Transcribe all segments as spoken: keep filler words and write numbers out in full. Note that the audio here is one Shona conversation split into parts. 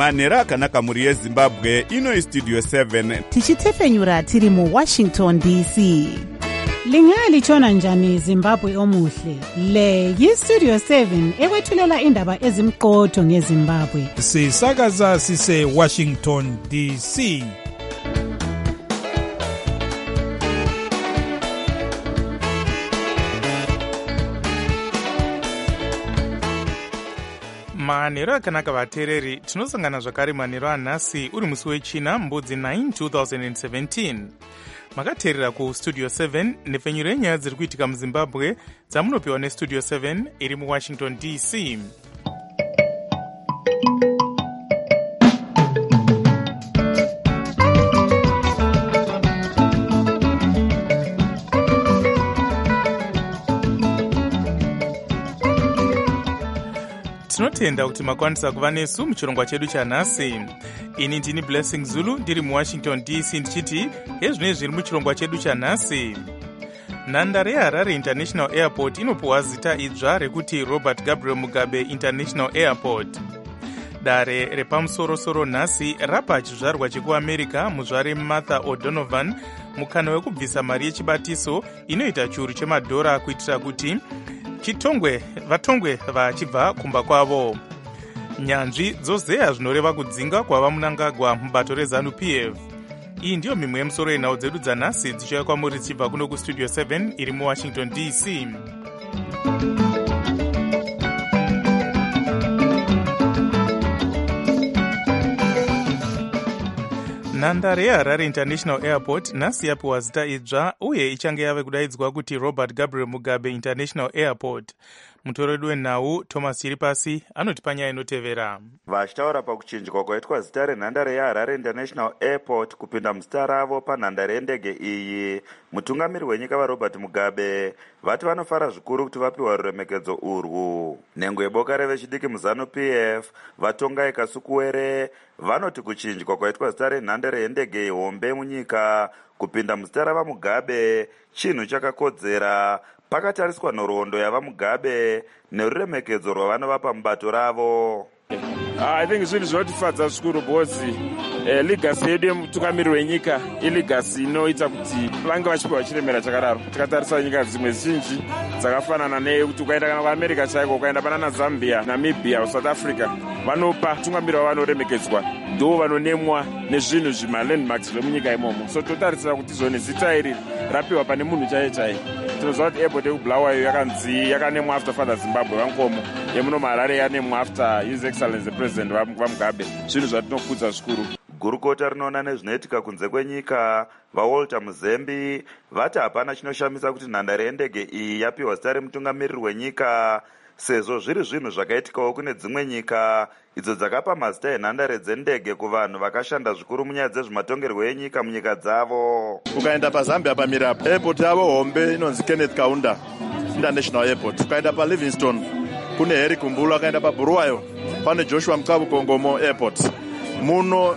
manhero akanaka mhuri yezimbabwe. Ino istudio seven tichitefenyura tiri muwashington D C. Lingalitshona njani Zimbabwe omuhle? Le yistudio seven ekwethulela indaba ezimqotho ngeZimbabwe. Sisakaza sise Washington D C. manhero akanaka vateereri, tinosangana zvakare manhero anhasi uri musi wechina mbudzi nine two thousand seventeen. makateerera kustudio seven nepfenyuro yenyaya dziri kuitika muzimbabwe dzamunopiwa nestudio seven iri muwashington D C. tinotenda kuti makwanisa kuva nesu muchirongwa chedu chanhasi. Ini ndini Blessing Zulu ndiri muwashington D C ndichiti hezvinezvi zviri muchirongwa chedu chanhasi. Nhandare yeHarare International Airport inopuwa zita idzva rekuti Robert Gabriel Mugabe International Airport. Dare repamusorosoro nhasi rapa chizvarwa chekuamerica muzvare Martha O'Donovan mukana wekubvisa mari yechibatiso inoita chiuru chemadhora kuitira kuti chitongwe vatongwe vachibva kumba kwavo. Nyanzvi dzozeya zvinoreva kudzinga kwava Mnangagwa mubato reZANU P F. Iyi ndiyo mimwe yemusoro yenhau dzedu dzanhasi dzichiuya kwamuri dzichibva kuno kustudio seven iri muwashington D C. Nhandare yeHarare International Airport nhasi yapiwa zita idzva uye ichange yave kudaidzwa kuti Robert Gabriel Mugabe International Airport. Mutoredi wenhau Thomas Chiripasi anoti panyaya inotevera. Vachitaura pakuchinjwa kwaitwa zita renhandare yeHarare International Airport kupinda muzita ravo panhandare yendege iyi, mutungamiri wenyika vaRobert Mugabe vati vanofara zvikuru kuti vapiwa ruremekedzo urwu. Nhengo yeboka revechidiki muZANU P F vatongai Kasukuwere vanoti kuchinjwa kwaitwa zita renhandare yendege hombe munyika kupinda muzita ravaMugabe chinhu chakakodzera pakatariswa nhoroondo yavaMugabe neruremekedzo rwavanovapa mubato ravo. I think zvinhu zvinotifadza zvikuru bosi. Eh, ligasi yedu yemutungamiri wenyika iligasi inoita kuti vange vachipiwa chiremera chakadaro. Tikatarisa nyika dzimwe zhinji dzakafanana nekuti ukaenda kana kuAmerica chaiko, ukaenda pana Zambia, Namibia, South Africa, vanopa tungamiri wavanoremekedzwa ndo vanonemwa nezvinhu zvimalandmarks zvemunyika imomo. So totarisira kuti izvo nezita iri rapiwa pane munhu chaiye chaiye. Tinoziva kuti airport yekubulawayo yakanzi yakanemwa after Father Zimbabwe Vankomo, yemuno muHarare yanemwa after His Excellency the President vaMugabe. Zvinhu zvatinokudza zvikuru. Gurukota rinoona nezvinoitika kunze kwenyika vaWalter Muzembi vati hapana chinoshamisa kuti nhandare yendege iyi yapiwa zita remutungamiriri wenyika sezvo zviri zvinhu zvakaitikawo kune dzimwe nyika idzo dzakapa mazita enhandare dzendege kuvanhu vakashanda zvikuru munyaya dzezvematongerwo enyika munyika dzavo. Ukaenda paZambia pamira airport yavo hombe inonzi Kenneth Kaunda International Airport. Ukaenda paLivingstone kune Harry Kumbula, ukaenda paBulawayo pane Joshua Mkabu Kongomo Airport. Muno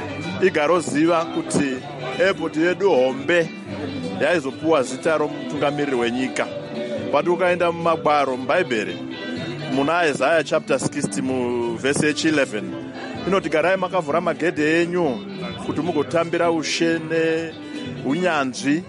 igaroziva kuti airport yedu hombe yaizopuwa zita romutungamiriri wenyika. But ukaenda mumagwaro mubhaibheri muna Isaiah chapter sixty mu verse eleven inoti garai makavhura magedhe enyu kuti mugotambira ushe neunyanzvi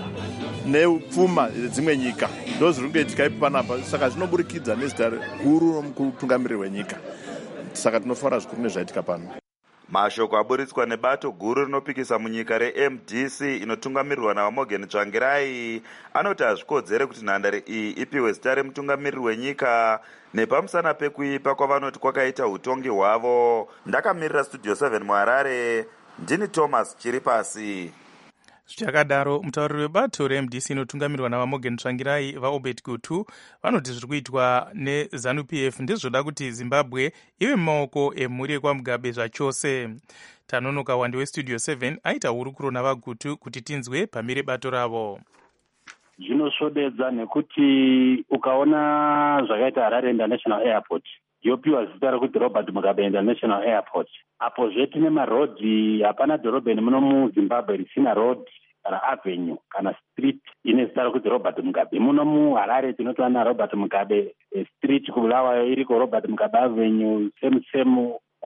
nepfuma dzimwe nyika. Ndo zviri kuitika ipo panapa. Saka zvinoburikidza nezita guru romutungamiriri wenyika. Saka tinofara zvikuru nezvaitika pano. Mashoko aburitswa nebato guru rinopikisa munyika reM D C inotungamirirwa navaMorgan Tsvangirai anoti hazvikodzere kuti nhandare iyi ipiwe zita remutungamiriri wenyika nepamusana pekuipa kwavanoti kwakaita utongi hwavo. Ndakamirira studio seven muHarare, ndini Thomas Chiripasi. Zvichakadaro mutauriri webato reM D C inotungamirirwa navaMorgan Tsvangirai vaObed Gutu vanoti zviri kuitwa neZANU P F ndizvoda kuti Zimbabwe ive mumaoko emhuri yekwaMugabe zvachose. Tanonoka wandi westudio seven aita hurukuro navaGutu kuti tinzwe pamire bato ravo. Zvinosvodedza nekuti ukaona zvakaita Harare International Airport yopiwa zita rekuti Robert Mugabe International Airport. Apo zvetine marodhi, hapana dhorobheni muno muZimbabwe risina road kana avenue kana street ine zita rekuti Robert Mugabe. Muno muHarare tinotoona Robert Mugabe street, kuBulawayo iriko Robert Mugabe avenue, same same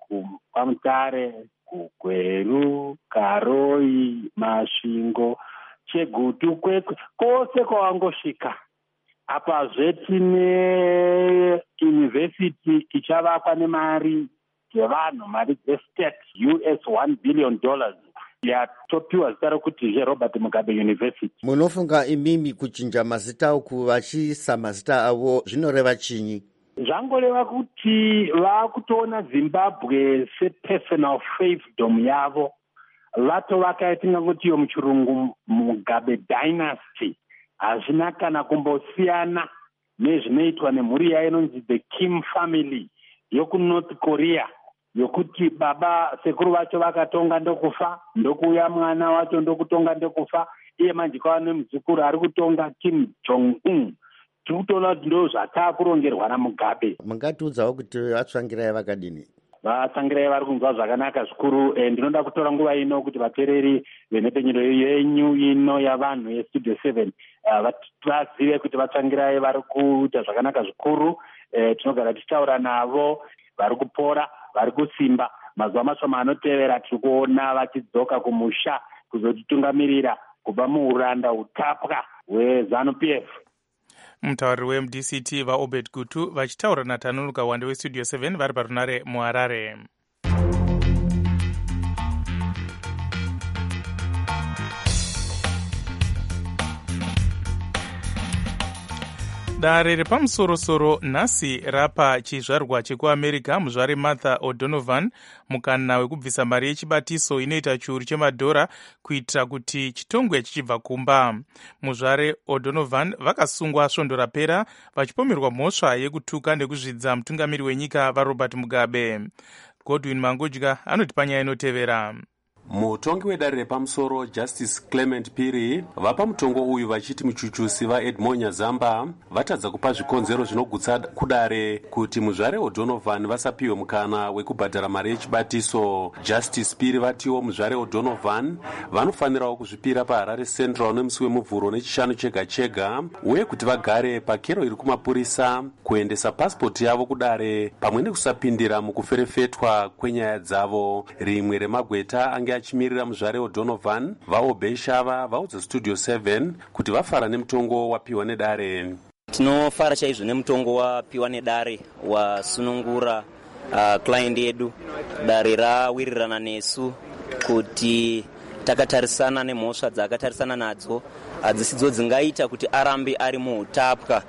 kupamutare, kugweru, karoi, masvingo, chegutu, kwekwe, kwose kwawangosvika. Apazve tine yunivhesiti ichavakwa nemari dzevanhu, mari dzestate, U S one billion dollars. Yatopiwa zita rokuti zveRobert Mugabe University. Munofunga imimi kuchinja mazita uku vachiisa mazita avo zvinoreva chinyi? Zvangoreva kuti vakutoona Zimbabwe sepersonal fiefdom yavo. Vatovaka yatinga kuti yo muchirungu Mugabe dynasty. Hazvina kana kumbosiyana nezvinoitwa nemhuri yayo inonzi the Kim family yoku North Korea, yokuti baba sekuru vacho vakatonga ndokufa, ndokuuya mwana wacho ndokutonga ndokufa, iye manje kwava nemuzukuru ari kutonga Kim Jong-un. Tikutoona kuti ndo zvatakurongerwa naMugabe. Mungatiudzawo kuti vatsvangirai vakadini? Vatsangirai vari kunzwa zvakanaka zvikuru. Ndinoda kutora nguva ino kuti vateereri venhepfenyuro yenyu ino yavanhu yestudio seven vazive kuti vatsangirai vari kuita zvakanaka zvikuru. Tinogara tichitaura navo, vari kupora, vari kusimba. Mazuva mashoma anotevera tiri kuona vachidzoka kumusha kuzotitungamirira kubva muuranda hutapwa hweZANU-P F. Mutauriri weM D C T vaObed Gutu vachitaura naTanunuka Wande weStudio seven vari parunare muHarare. Dare repamusorosoro nhasi rapa chizvarwa chekuamerica muzvare Martha O'Donovan mukana wekubvisa mari yechibatiso inoita chiuru chemadhora kuitira kuti chitongwe chichibva kumba. Muzvare O'Donovan vakasungwa svondo rapera vachipomerwa mhosva yekutuka nekuzvidza mutungamiri wenyika vaRobert Mugabe. Godwin Mangudya anoti panyaya inotevera. Mutongi wedare repamusoro Justice Clement Piri vapa mutongo uyu vachiti muchuchusi vaEdmond Nyazamba vatadza kupa zvikonzero zvinogutsa kudare kuti muzvare O'Donovan vasapiwe mukana wekubhadhara mari yechibatiso. Justice Piri vatiwo muzvare O'Donovan vanofanirawo kuzvipira paHarare Central nemusi wemuvhuro nechishanu chega chega, uye kuti vagare pakero iri kumapurisa kuendesa pasipoti yavo kudare pamwe nekusapindira mukuferefetwa kwenyaya dzavo. Rimwe remagweta ange achimirira muzvare O'Donovan vaObeshava vaudza Studio seven kuti vafara nemutongo wapiwa nedare. Tinofara chaizvo nemutongo wapiwa nedare wasunungura uh, client yedu. Dare rawirirana nesu kuti takatarisana nemhosva dzakatarisana nadzo hadzisidzo dzingaita kuti arambe ari muhutapwa.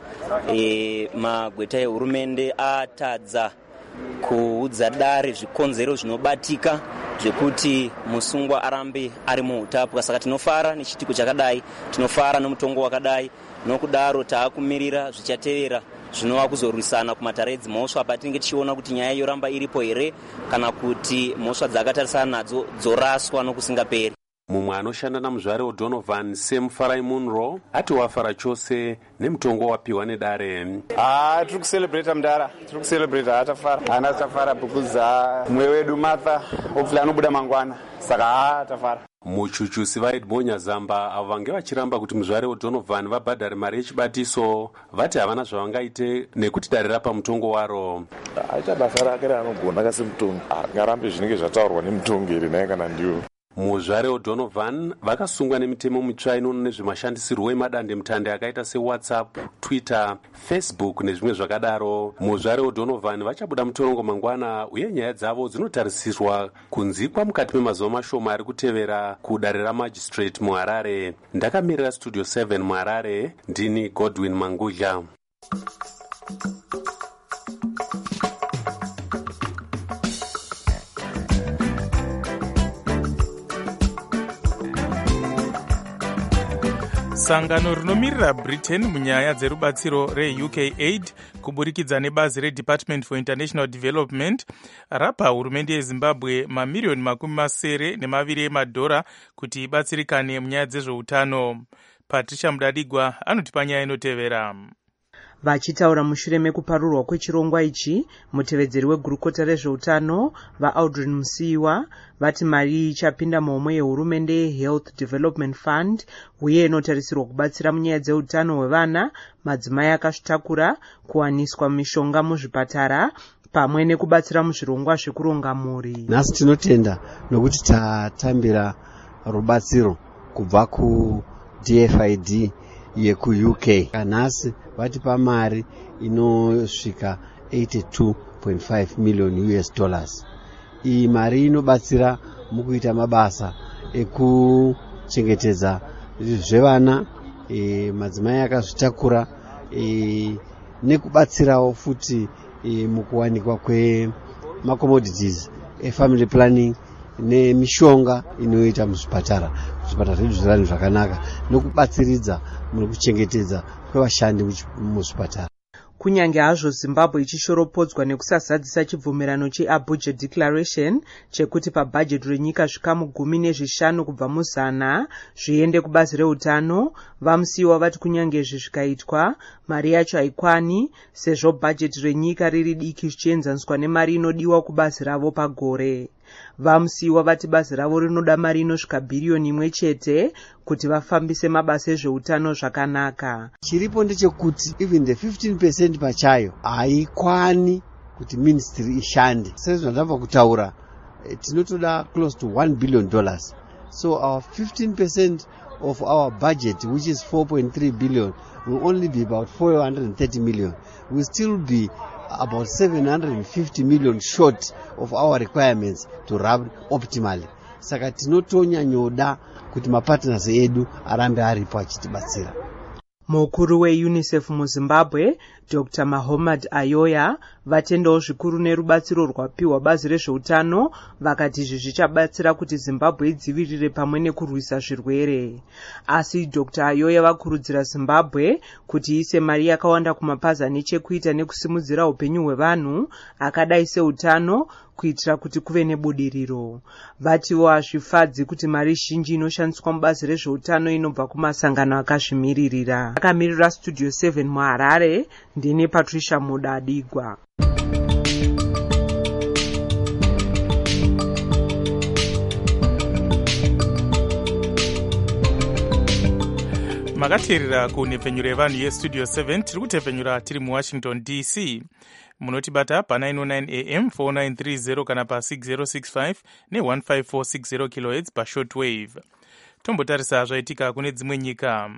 E, magweta ehurumende atadza kuudza dare zvikonzero zvinobatika zvekuti musungwa arambe ari muhutapwa. Saka tinofara nechitiko chakadai, tinofara nomutongo wakadai, nokudaro taakumirira zvichatevera zvinova kuzorwisana kumatare edzimhosva patinenge tichiona kuti nyaya yoramba iripo here kana kuti mhosva dzakatarisana nadzo dzoraswa nokusingaperi. Mumwe anoshanda namuzvare O'Donovan Sam Farai Munro ati wafara chose nemutongo wapiwa nedare. Ah, tiri kucelebrate mudara, tiri kucelebrate atafara. Ana tafara bukuza mwe wedu Martha hopefully anobuda mangwana. Saka atafara. Muchuchusi vaEdmond Nyazamba avo vange vachiramba kuti muzvare O'Donovan vabhadhare mari yechibatiso vati havana zvavangaite nekuti dare rapa mutongo waro. Aita basa rake raanogona kasemutongi. Ngarambe zvinenge zvataurwa nemutongi iri naye kana ndiwo. Muzvare O'Donovan vakasungwa nemitemo mitsva inoona nezvemashandisirwo emadande mutande akaita seWhatsApp, Twitter, Facebook nezvimwe zvakadaro. Muzvare O'Donovan vachabuda mutorongo mangwana uye nyaya dzavo dzinotarisirwa kunzikwa mukati memazuva mashoma ari kutevera kudare ramagistrate muHarare. Ndakamirira Studio seven muHarare, ndini Godwin Mangudya. Sangano rinomirira Britain munyaya dzerubatsiro reU K Aid kuburikidza nebazi reDepartment for International Development rapa hurumende yeZimbabwe mamiliyoni makumi masere nemaviri emadhora kuti ibatsirikane munyaya dzezveutano. Patricia Mudadigwa anoti panyaya inotevera. Vachitaura mushure mekuparurwa kwechirongwa ichi, mutevedzeri wegurukota rezveutano vaAudrin Musiiwa vati mari ichapinda muhomwe yehurumende yeHealth Development Fund uye inotarisirwa kubatsira munyaya dzeutano hwevana, madzimai akazvitakura, kuwaniswa mishonga muzvipatara pamwe nekubatsira muzvirongwa zvekuronga mhuri. Nhasi tinotenda nokuti tatambira rubatsiro kubva ku-D F I D yeku-U K. Nhasi vatipa mari inosvika eighty-two point five million U S dollars. Iyi mari inobatsira mukuita mabasa ekuchengetedza zvevana, e, madzimai akazvitakura, e, nekubatsirawo futi e, mukuwanikwa kwemacommodities efamily planning nemishonga inoita muzvipatara zvipatara zvedu zvirani zvakanaka, nokubatsiridza mukuchengetedza kwevashandi muzvipatara. Kunyange hazvo Zimbabwe ichishoropodzwa nekusazadzisa chibvumirano cheAbuja Declaration chekuti pabhajeti renyika zvikamu gumi nezvishanu kubva muzana zviende kubazi reutano, vamusiwa vati kunyange izvi zvikaitwa mari yacho haikwani sezvo bhajeti renyika riri diki zvichienzaniswa nemari inodiwa kubazi ravo pagore. Vamusiwa vati bazi ravo rinoda mari inosvika bhiriyoni imwe chete kuti vafambise mabasa ezveutano zvakanaka. Chiripo ndechekuti even the fifteen percent pachayo haikwani kuti ministry ishande. Sezvo ndabva kutaura tinotoda close to one billion dollars. So our fifteen percent of our budget, which is four point three billion, will only be about four hundred thirty million. We'll still be about seven hundred fifty million short of our requirements to run optimally. Saka tinotonya nyoda kuti mapartners edu arambe aripo achitibatsira. Mukuru weUNICEF muZimbabwe Doctor Mahomed Ayoya vatendawo zvikuru nerubatsiro rwapiwa bazi rezveutano, vakati izvi zvichabatsira kuti Zimbabwe idzivirire pamwe nekurwisa zvirwere. Asi Doctor Ayoya vakurudzira Zimbabwe kuti ise mari yakawanda kumapazi ane chekuita nekusimudzira upenyu hwevanhu akadai seutano kuitira kuti kuve nebudiriro. Vatiwo hazvifadzi kuti mari zhinji inoshandiswa mubazi rezveutano inobva kumasangano akazvimiririra. Akamirira Studio seven muHarare, ndine Patricia Mudadigwa. makateerera kunhepfenyuro yevanhu yestudio seven. tiri kutepfenyura tiri muwashington D C. munotibata pa nine oh nine A M four nine three zero kana pa six zero six five ne one five four six zero kilohertz pa shortwave. Tombotarisa zvaitika kune dzimwe nyika.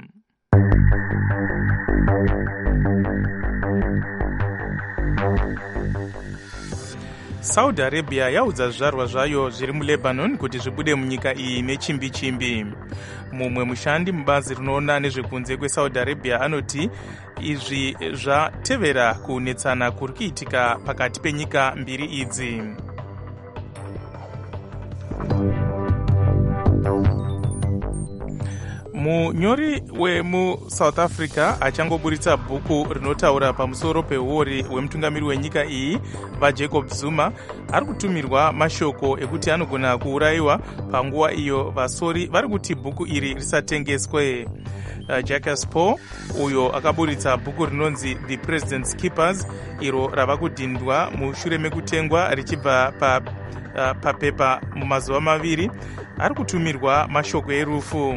Saudi Arabia yaudza zvizvarwa zvayo zviri muLebanon kuti zvibude munyika iyi nechimbi chimbi. Mumwe mushandi mubazi rinoona nezvekunze kweSaudi Arabia anoti izvi zvatevera kunetsana kuri kuitika pakati penyika mbiri idzi. Munyori wemuSouth Africa achangoburitsa bhuku rinotaura pamusoro peuori hwemutungamiri wenyika iyi vaJacob Zuma ari kutumirwa mashoko ekuti anogona kuurayiwa panguva iyo vasori vari kuti bhuku iri risatengeswe. Uh, Jacques Paul uyo akaburitsa bhuku rinonzi The President's Keepers iro rava kudhindwa mushure mekutengwa richibva pa uh, papepa mumazuva maviri ari kutumirwa mashoko erufu.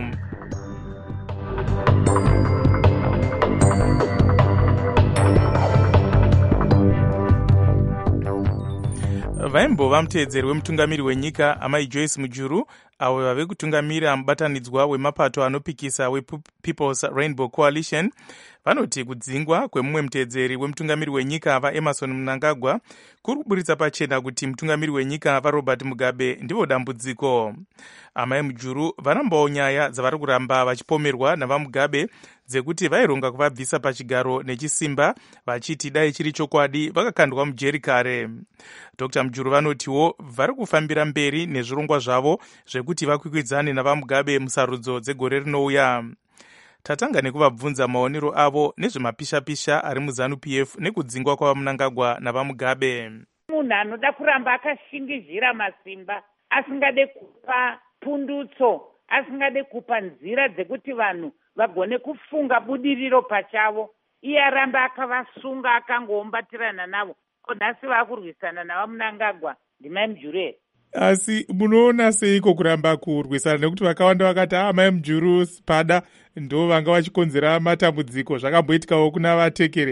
Vaimbova muteedzeri wemutungamiri wenyika amai Joyce Mujuru avo vave kutungamira mubatanidzwa wemapato anopikisa wePeople's Rainbow Coalition vanoti kudzingwa kwemumwe muteedzeri wemutungamiri wenyika vaEmerson Mnangagwa kuri kuburitsa pachena kuti mutungamiri wenyika vaRobert Mugabe ndivo dambudziko. Amai Mujuru varambawo nyaya dzavari kuramba vachipomerwa navaMugabe dzekuti vaironga kuvabvisa pachigaro nechisimba vachiti dai chiri chokwadi vakakandwa mujeri kare. Doctor Mujuru vanotiwo vari kufambira mberi nezvirongwa zvavo zvekuti vakwikwidzane navaMugabe musarudzo dzegore rinouya. Tatanga nekuvabvunza maonero avo nezvemapisha-pisha ari muZanu P F nekudzingwa kwavaMnangagwa navaMugabe. Munhu anoda kuramba akashingizhira masimba, asingade kupa pundutso, asingade kupa nzira dzekuti vanhu vagone kufunga budiriro pachavo, iye aramba akavasunga akangoombatirana navo. Nhasi vakurwisana navaMnangagwa ndimai Mujuru here. Asi munoona seiko kuramba kurwisana nekuti vakawanda vakati ah mai Mujuru pada ndo vanga vachikonzera matambudziko, zvakamboitikawo kuna vatekere.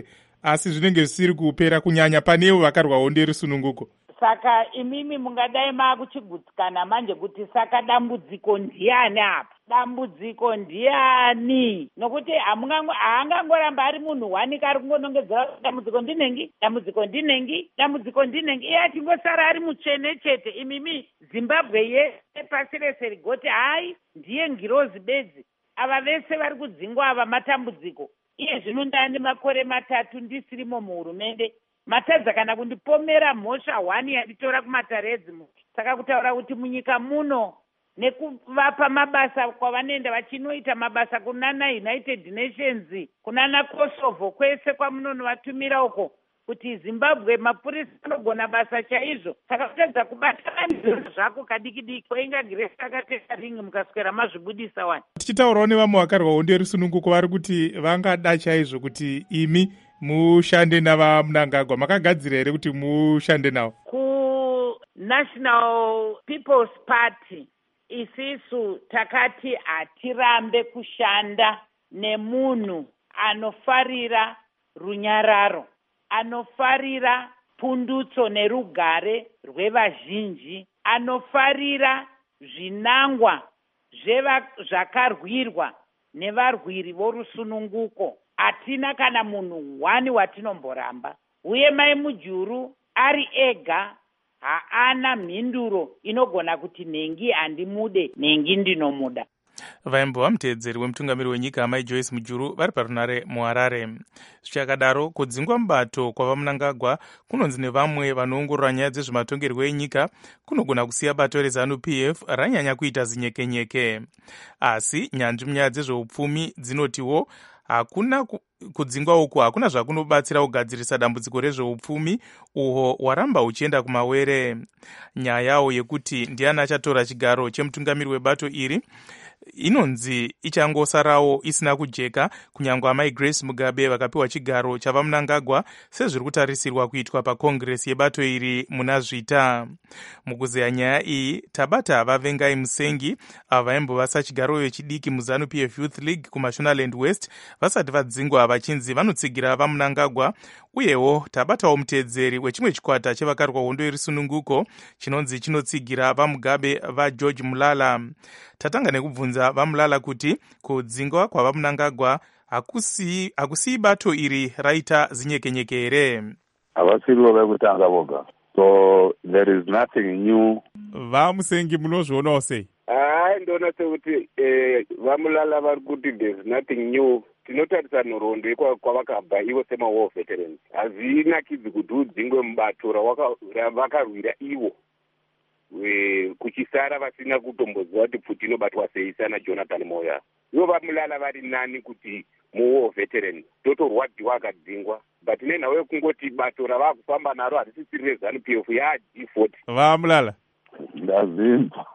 asi zvinenge zvisiri kupera kunyanya panevo vakarwa hondo resununguko. Saka imimi mungadai maakuchigutsikana manje kuti saka dambudziko ndiani apa? Dambudziko ndiani? Nokuti haangangoramba ari munhu wanika ari kungonongedzera dambudziko ndinengi, dambudziko ndinengi, dambudziko ndinengi. Iye achingosara ari mutsvene chete. Imimi Zimbabwe yese pasi rese rigoti hai ndiye ngirozi bedzi. Ava vese vari kudzingwa ava matambudziko. Iye zvino ndane makore matatu ndisirimo muhurumende. Matadza kana kundipomera mhosva hwani yanditora kumataredzi. Saka kutaura kuti munyika muno nekuvapa mabasa kwavanoenda vachinoita mabasa kunana United Nations, kunana Kosovo, kwese kwamunonovatumira uko, kuti Zimbabwe mapurisa anogona basa chaizvo. Saka kutadza kubatana zvako kadiki-diki kwainga Grace akateka ringi mukaswera mazvibudisa wani. Tichitaurawo nevamwe vakarwa hondo resununguko vari kuti vangada chaizvo kuti imi mushande navaMnangagwa. Makagadzira here kuti mushande navo? Ku National People's Party isisu takati hatirambe kushanda nemunhu anofarira runyararo, anofarira pundutso nerugare rwevazhinji, anofarira zvinangwa zvakarwirwa nevarwiri vorusununguko. Hatina kana munhu wani watinomboramba. Uye Mai Mujuru ari ega haana mhinduro inogona kuti nhengi handimude, nhengi ndinomuda. Vaimbova muteedzeri wemutungamiri wenyika Mai Joyce Mujuru vari parunare muHarare. Zvichakadaro, kudzingwa mubato kwavaMnangagwa kunonzi nevamwe vanoongorora nyaya dzezvematongerwo enyika kunogona kusiya bato reZANU P F ranyanya kuita zinyekenyeke. Asi nyanzvi munyaya dzezveupfumi dzinotiwo hakuna kudzingwa uku hakuna zvakunobatsira kugadzirisa dambudziko rezveupfumi uhwo hwaramba huchienda kumawere. Nyayawo yekuti ndiani achatora chigaro chemutungamiri webato iri inonzi ichangosarawo isina kujeka, kunyange amai Grace Mugabe vakapiwa chigaro chavaMnangagwa sezviri kutarisirwa kuitwa pakongresi yebato iri muna zvita. Mukuzeya nyaya iyi tabata vavengai Musengi ava vaimbovasa chigaro wechidiki muZANU P F Youth League kuMashonaland West vasati vadzingwa vachinzi vanotsigira vaMnangagwa. Uyewo tabatawo muteedzeri wechimwe chikwata chevakarwa hondo irisununguko chinonzi chinotsigira vaMugabe vaGeorge Mulala. Tatanga nekubvunza vaMulala kuti kudzingwa kwavaMnangagwa hakusii hakusi bato iri raita zinyekenyeke here. Havasiriwo vekutanga voga, so there is nothing new. VaMusengi munozvionawo sei? Hai, ndona sekuti vaMulala vari kuti there is nothing new. Tinotarisa nhoroondo kwavakabva ivo sema-war veterans. Hazvinakidzi kuti udzingwe mubato ravakarwira ivo kuchisara vasina kutomboziva kuti pfuti inobatwa sei sana Jonathan Moya. Ivo vaMulala vari nani kuti mu-war veterans totorwadziwa akadzingwa, but nenhau yekungoti bato ravakufamba naro harisisiri reZANU P F yaG forty. VaMulala ndazvinzwa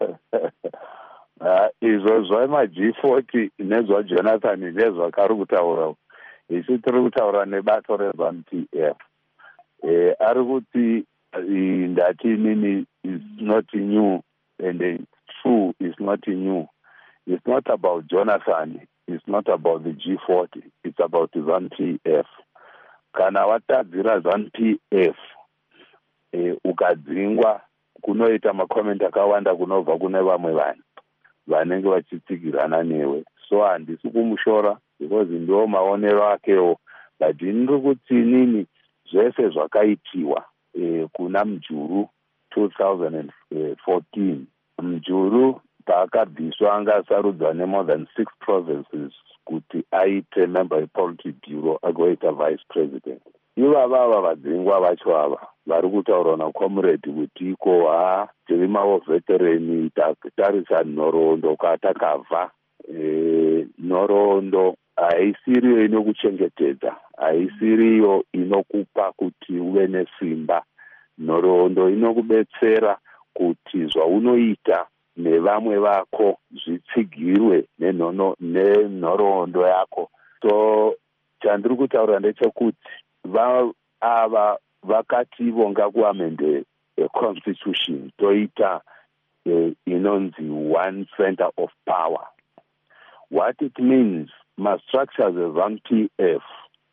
izvo zvamaG forty nezvaJonathan nezvakari kutaura. Isu tiri kutaura nebato reZANU P F. Ari kuti ndati nini is not new, and it's true is not new. It's not about Jonathan, it's not about the G forty, it's about the ZANU P F. Kana watadzira ZANU P F e, ukadzingwa kunoita makomenti akawanda kunobva kune vamwe vanhu vanenge vachitsigirana newe. So handisi kumushora because ndiwo maonero akewo, but ndiri kuti nini zvese zvakaitiwa e, kuna Mujuru two thousand fourteen. Mujuru paakabviswa anga asarudzwa ne-more than six provinces kuti aite member yepolity bureau agoita vice president. Ivo vava vadzingwa vacho ava vari kutaura naComrade kuti iko ha tiri mavo veterani tatarisa nhoroondo kwatakabva. E, nhoroondo haisiriyo inokuchengetedza, haisiriyo inokupa kuti uve nesimba. Nhoroondo inokubetsera kuti zvaunoita nevamwe vako zvitsigirwe nenhoroondo yako. So chandiri kutaura ndechekuti ava vakati vonga kuamende constitution toita inonzi one center of power. What it means, ma structures eZANU P F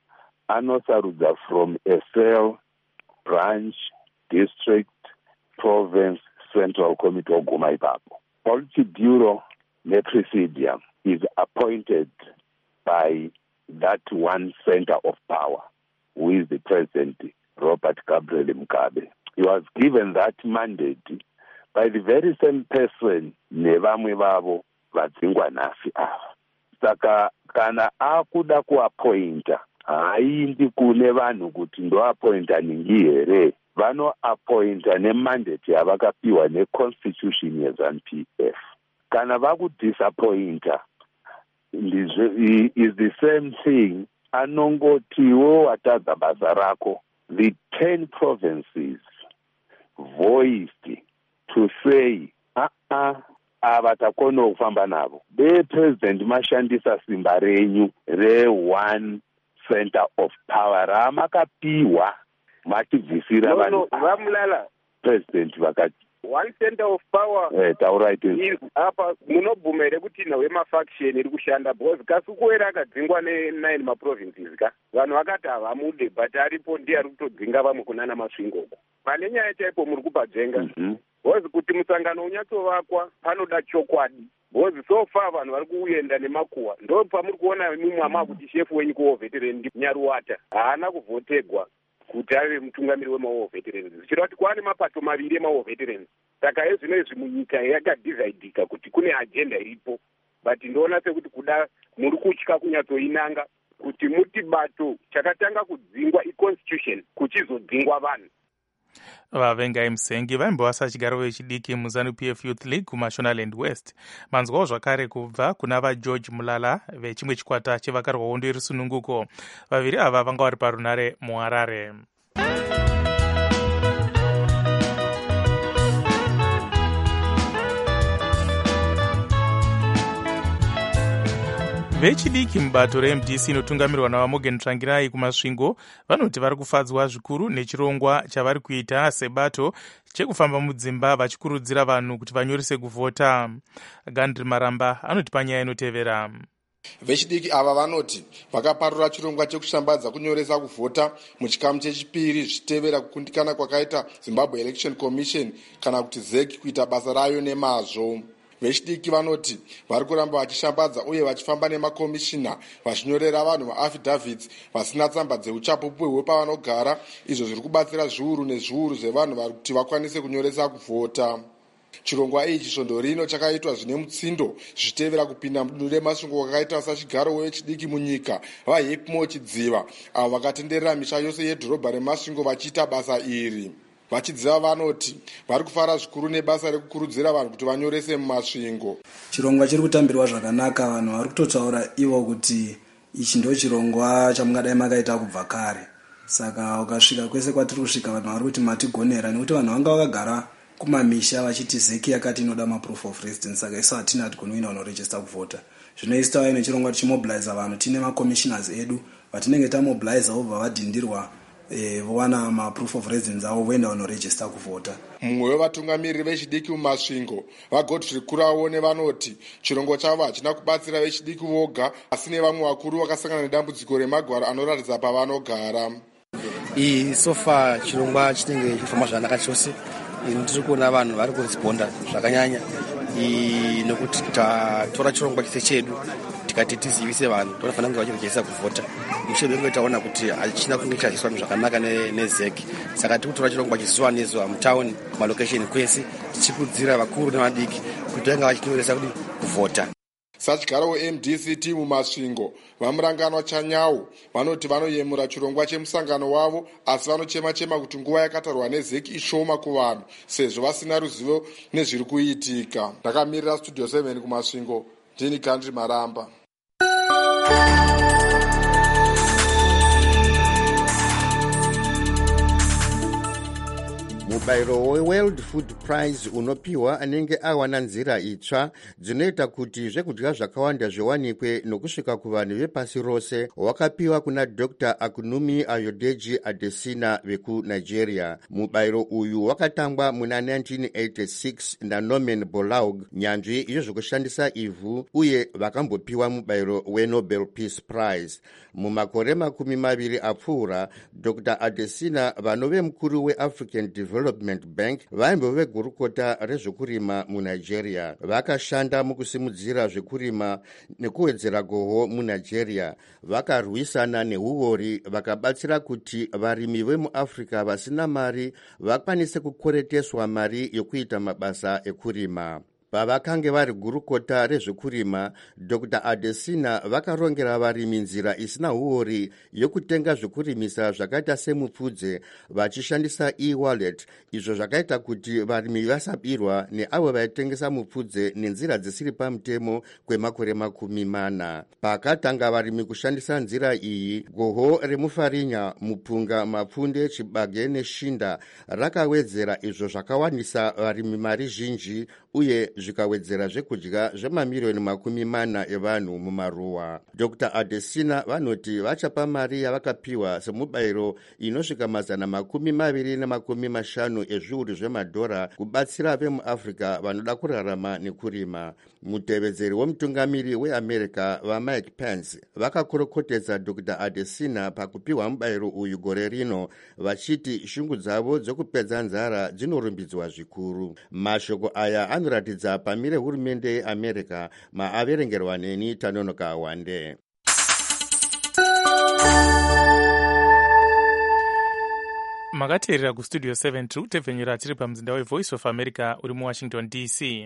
anosarudza from a cell, branch, district, province, central committee oguma ipapo. Politburo nepresidium is appointed by that one center of power, who is the President, Robert Gabriel Mugabe. He was given that mandate by the very same person nevamwe vavo vadzingwa nhasi ava. Saka kana akuda kuappointa haindi kune vanhu kuti ndoappointa ningi here, vanoappointa nemandate yavakapiwa neconstitution yeZANU P F. Kana vakudisappointa is the same thing. Anongotiwo watadza basa rako. The ten provinces voiced to say, uh-uh, ava takona kufamba navo. The president mashandisa simba renyu re one center of power ramakapiwa matibvisira vanhu vamulala president vakati one center of power eh tauraite is apa munobvumere kuti nawe mafaction iri kushanda because kasukuwera akadzingwa ne nine maprovinces ka vanhu vakati havamude but aripo ndiye ari kutodzinga vamwe kunana masvingoko pane nyaya chaipo muri kubadzenga because kuti musangano unyatsovakwa panoda chokwadi because so far vanhu vari kuenda nemakuwa ndo pamuri kuona mumwe ama kuti shefu wenyu kuovetereni Nyaruwata haana kuvhotegwa kuti ave mutungamiri wemawo veterans zvichireva kuti kwaane mapato maviri emawo veterans. Saka ezvino izvi munyika yakadhivaidika kuti kune agenda iripo, but ndoona sekuti kuda muri kutya kunyatsoinanga kuti muti bato chakatanga kudzingwa iconstitution kuchizodzingwa vanhu. Vavengai Musengi vaimbovasa chigaro vechidiki muZANU P F Youth League kuMashonaland West. Manzwawo zvakare kubva kuna vaGeorge Mulala vechimwe chikwata chevakarwa hondo yerusununguko. Vaviri ava vanga vari parunare muHarare. Vechidiki mubato reM D C inotungamirwa naVaMorgan Tsvangirai kumasvingo vanoti vari kufadzwa zvikuru nechirongwa chavari kuita sebato chekufamba mudzimba vachikurudzira vanhu kuti vanyorise kuvhota. Gandri Maramba anoti panyaya inotevera. Vechidiki ava vanoti vakaparura chirongwa chekushambadza kunyoresa kuvhota muchikamu chechipiri zvichitevera kukundikana kwakaita Zimbabwe Election Commission kana kuti Z E C kuita basa rayo nemazvo. Vechidiki vanoti vari kuramba vachishambadza uye vachifamba nemakomishina vachinyorera vanhu maafidhavhits vasina tsamba dzeuchapupu hwepavanogara, izvo zviri kubatsira zviuru nezviuru zvevanhu vari kuti vakwanise kunyoresa kuvhota. Chirongwa ichi svondo rino chakaitwa zvine mutsindo zvichitevera kupinda mudunhu remasvingo kwakaita sachigaro wechidiki munyika vaHepmo Chidziva avo vakatenderera misha yose yedhorobha remasvingo vachiita basa iri. Vachidziva vanoti vari kufara zvikuru nebasa rekukurudzira vanhu kuti vanyorese mumasvingo. Chirongwa chiri kutambirwa zvakanaka, vanhu vari kutotaura ivo kuti ichi ndo chirongwa chamungadai makaita kubva kare. Saka ukasvika kwese kwatiri kusvika vanhu vari kuti matigonera, nekuti vanhu vanga vakagara kumamisha vachiti Z E C yakati inoda maproof of residence, saka isu hatina hatigoni unoregister kuvhota. Zvinoita ine chirongwa tichimobiliza vanhu, tine macommissioners edu vatinenge tamobiliza obva vadhindirwa Eh, vowana maproof of residence avo voenda vanoregister kuvhota. Mumwe wevatungamiriri vechidiki mumasvingo vaGodfrey Kuraone vanoti chirongwa chavo hachina kubatsira vechidiki voga asi nevamwe vakuru vakasangana nedambudziko remagwaro anoratidza pavanogara. Iyi sofa chirongwa chinenge chifamba zvakanaka chose. Ndiri kuona vanhu vari kuresponda zvakanyanya nokuti tatora chirongwa chise chedu tikati tizivise vanhu tonofanira kunge vachirejesa kuvhota. Mushure mekunge taona kuti hachina kunge chaiswa zvakanaka neZ E C, saka tiri kutora chirongwa chizuva nezuva mutauni malokesheni kwese tichikurudzira vakuru nevadiki kuti vanga vachinyoresa kuti kuvhota. Sachigaro weM D C T mumasvingo vamuranganwa Chanyau vanoti vanoyemura chirongwa chemusangano wavo, asi vanochema-chema kuti nguva yakatarwa neZ E C ishoma kuvanhu sezvo vasina ruzivo nezviri kuitika. Ndakamirira Studio seven kumasvingo, ndini Gandri Maramba. mubayiro weworld food prize unopiwa anenge awana nzira itsva dzinoita kuti zvekudya zvakawanda zviwanikwe nokusvika kuvanhu vepasi rose wakapiwa kuna dr akunumi ayodeji adesina vekunigeria. mubayiro uyu wakatangwa muna nineteen eighty-six nanorman borlaug, nyanzvi yezvekushandisa ivhu, uye vakambopiwa mubayiro wenobel peace prize. mumakore makumi maviri apfuura dr adesina vanove mukuru weafrican development bank vaimbove gurukota rezvekurima munigeria. vakashanda mukusimudzira zvekurima nekuwedzera goho munigeria. vakarwisana neuori vakabatsira kuti varimi vemuafrica vasina mari vakwanise kukwereteswa mari yokuita mabasa ekurima. pavakange vari gurukota rezvekurima, dr adesina vakarongera varimi nzira isina uori yokutenga zvekurimisa zvakaita semupfudze vachishandisa e-wallet, izvo zvakaita kuti varimi vasabirwa neavo vaitengesa mupfudze nenzira dzisiri pamutemo kwemakore makumi mana. pakatanga varimi kushandisa nzira iyi, goho remufarinya, mupunga, mapfunde, chibage neshinda rakawedzera, izvo zvakawanisa varimi mari zhinji uye zvikawedzera zvekudya zvemamiriyoni makumi mana evanhu mumaruwa. dr adesina vanoti vachapa mari yavakapiwa semubayiro inosvika mazana makumi maviri namakumi mashanu ezviuru zvemadhora kubatsira vemuafrica vanoda kurarama nekurima. mutevedzeri womutungamiri weamerica vamike pence vakakorokotedza dr adesina pakupiwa mubayiro uyu gore rino, vachiti shungu dzavo dzokupedza nzara dzinorumbidzwa zvikuru. mashoko aya anoratidza pamire hurumende yeamerica. maaverengerwa neni Tanonoka Wande. makateerera kustudio seven tiri kutevhenyura tiri pamzinda wevoice of america uri muwashington D C.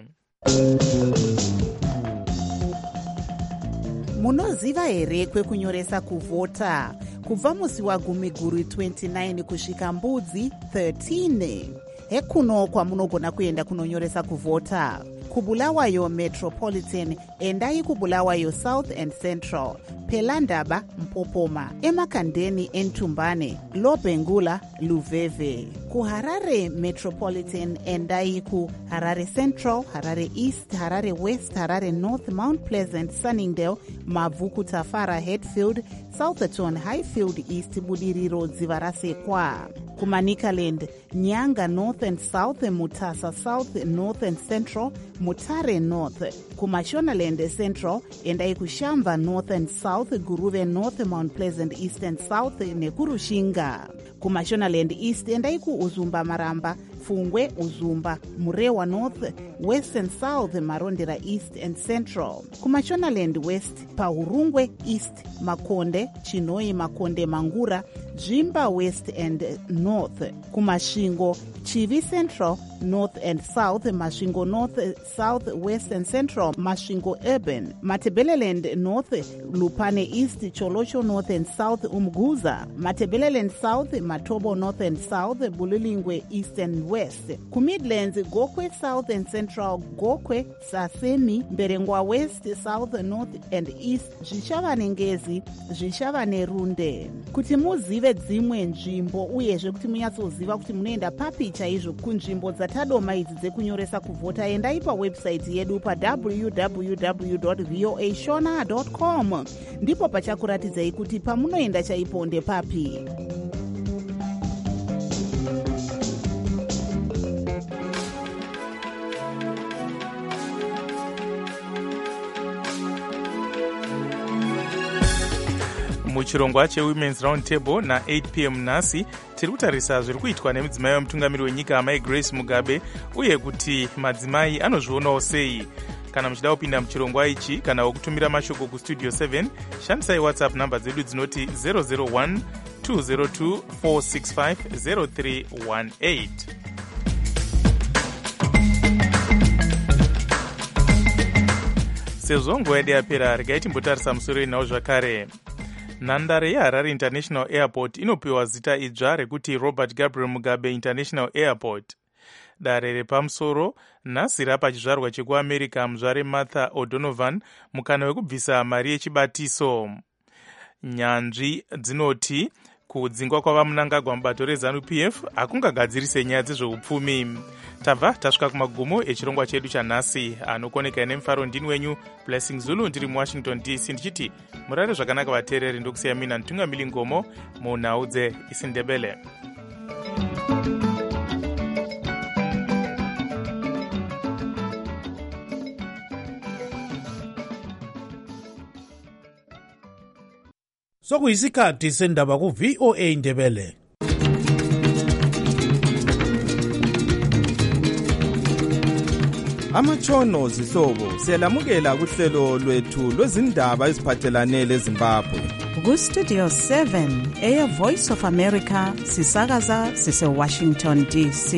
munoziva here kwekunyoresa kuvhota? kubva musi wagumiguru twenty-nine kusvika mbudzi thirteen hekuno kwamunogona kuenda kunonyoresa kuvhota. kubulawayo metropolitan endai kubulawayo south and central, pelandaba mpopoma, emakandeni entumbane, lobengula luveve. kuharare metropolitan endai kuharare central, harare east, harare west, harare north, mount pleasant, sunningdale, mabvuku, tafara, hetfield, southerton, highfield east, budiriro, dziva rasekwa. kumanikaland nyanga north and south, mutasa south, north and central, mutare north. kumashonaland central endai kushamba north and south, guruve north, mount pleasant east and south, nekurushinga. kumashonaland east endai kuuzumba maramba, fungwe, uzumba, murewa north, west and south, marondera east and central. kumashonaland west pahurungwe east, makonde, chinoi, makonde, mangura, zvimba west and north. kumasvingo chivi central, north and south, masvingo north, south, west and central, masvingo urban, matebeleland north, lupane east, cholocho north and south, umguza, matebeleland south, matobo north and south, bulilingwe east and west. kumidlands gokwe south and central, gokwe, sasemi, mberengwa west, south, north and east, zvichava nengezi, zvichava nerunde. kuti muzive dzimwe nzvimbo uyezve kuti munyatsoziva kuti munoenda papi chaizvo kunzvimbo dzatadoma idzi dzekunyoresa kuvhota, endai pawebhusaiti yedu pa w w w dot voa shona dot com. ndipo pachakuratidzai kuti pamunoenda chaipo ndepapi. muchirongwa chewomen's round table na-eight p m nhasi tiri kutarisa zviri kuitwa nemudzimai wemutungamiri wenyika amai Grace Mugabe uye kuti madzimai anozvionawo sei. kana muchida kupinda muchirongwa ichi kana wokutumira mashoko kustudio seven, shandisai whatsapp namba dzedu dzinoti zero zero one two zero two four six five zero three one eight. sezvo nguva yedu yapera, regai timbotarisa musoro inawo zvakare. nhandare yeharare international airport inopiwa zita idzva rekuti Robert Gabriel Mugabe International Airport. dare repamusoro nhasi rapa chizvarwa chekuamerica muzvare Martha O'Donovan mukana wekubvisa mari yechibatiso. nyanzvi dzinoti kudzingwa kwavamunangagwa mubato rezanu P F hakungagadzirise nyaya dzezveupfumi. Tabva tasvika kumagumo echirongwa chedu chanhasi. Anokoneka nemufaro ndini wenyu Blessing Zulu, ndiri muWashington D C ndichiti murare zvakanaka vateereri, ndokusiya mina Ntungamiri Ngomo munhau dzeIsindebele. Sokuyisikhathi sendaba ku V O A Ndebele. Amatshono zihlobo siyalamukela kuhlelo lwethu lwezindaba eziphathelane leZimbabwe. Ku Studio seven eya Voice of America sisakaza sise Washington D C.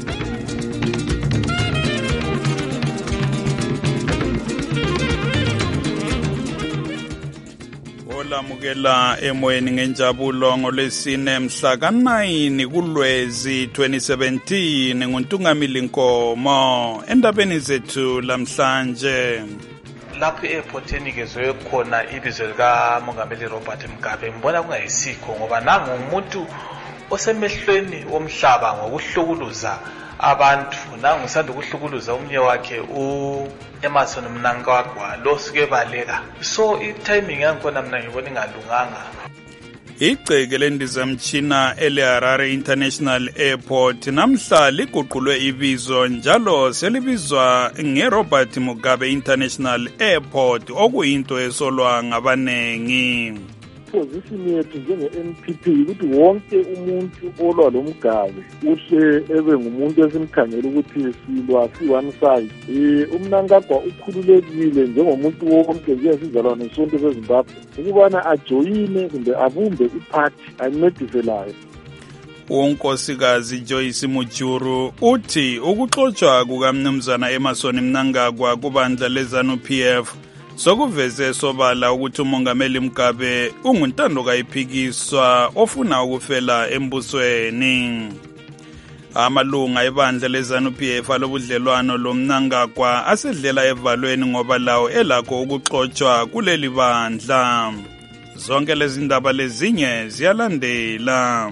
Olamukela emoyeni ngenjabulo ngolwesine mhla ka nine kuLwezi twenty seventeen nguNtungamili Nkomo endabeni zethu lamhlanje. Lapho e-airport enikezwe khona ibizo lika Mongameli Robert Mugabe mbona kungayisikho ngoba nangu umuntu osemehlweni womhlaba ngokuhlukuluza abantu, nangu usanda ukuhlukuluza umnye wakhe u Emerson Mnangagwa lo suke baleka. So i-timing yakhona mina ngibona ingalunganga. Igceke lendizamtshina eLeharare International Airport namhla liguqulwe ibizo njalo selibizwa ngeRobert Mugabe International Airport okuyinto esolwa ngabanengi. Position yethu njenge-N P P ukuthi wonke umuntu olwa lo Mugabe uhle ebe ngumuntu esimkhangela ukuthi silwa si-one side. Um uMnangagwa ukhululekile njengomuntu wonke njengesizalwane sonke seZimbabwe ukubana ajoyine kumbe abumbe iphathi ancediselayo. Unkosikazi Joyce Mujuru uthi ukuxotsha kukaMnumzana Emerson Mnangagwa kubandla lezanu P F sokuveze sobala ukuthi uMongameli Mugabe unguntando kayiphikiswa ofuna ukufela embusweni. Amalunga ebandla lezanu P F alobudlelwano loMnangagwa asedlela evalweni ngoba lawo elakho ukuxotsha kuleli bandla. Zonke lezi ndaba lezinye ziyalandela.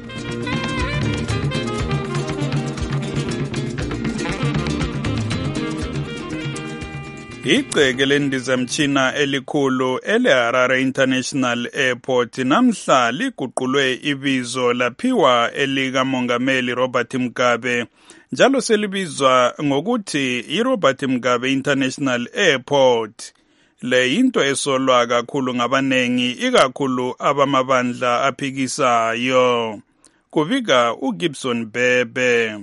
Igceke lendizamtshina elikhulu eLeharare International Airport namhla liguqulwe ibizo laphiwa elika Mongameli Robert Mugabe njalo selibizwa ngokuthi iRobert Mugabe International Airport. Le into esolwa kakhulu ngabanengi ikakhulu abamabandla aphikisayo. Kubika uGibson Bebe.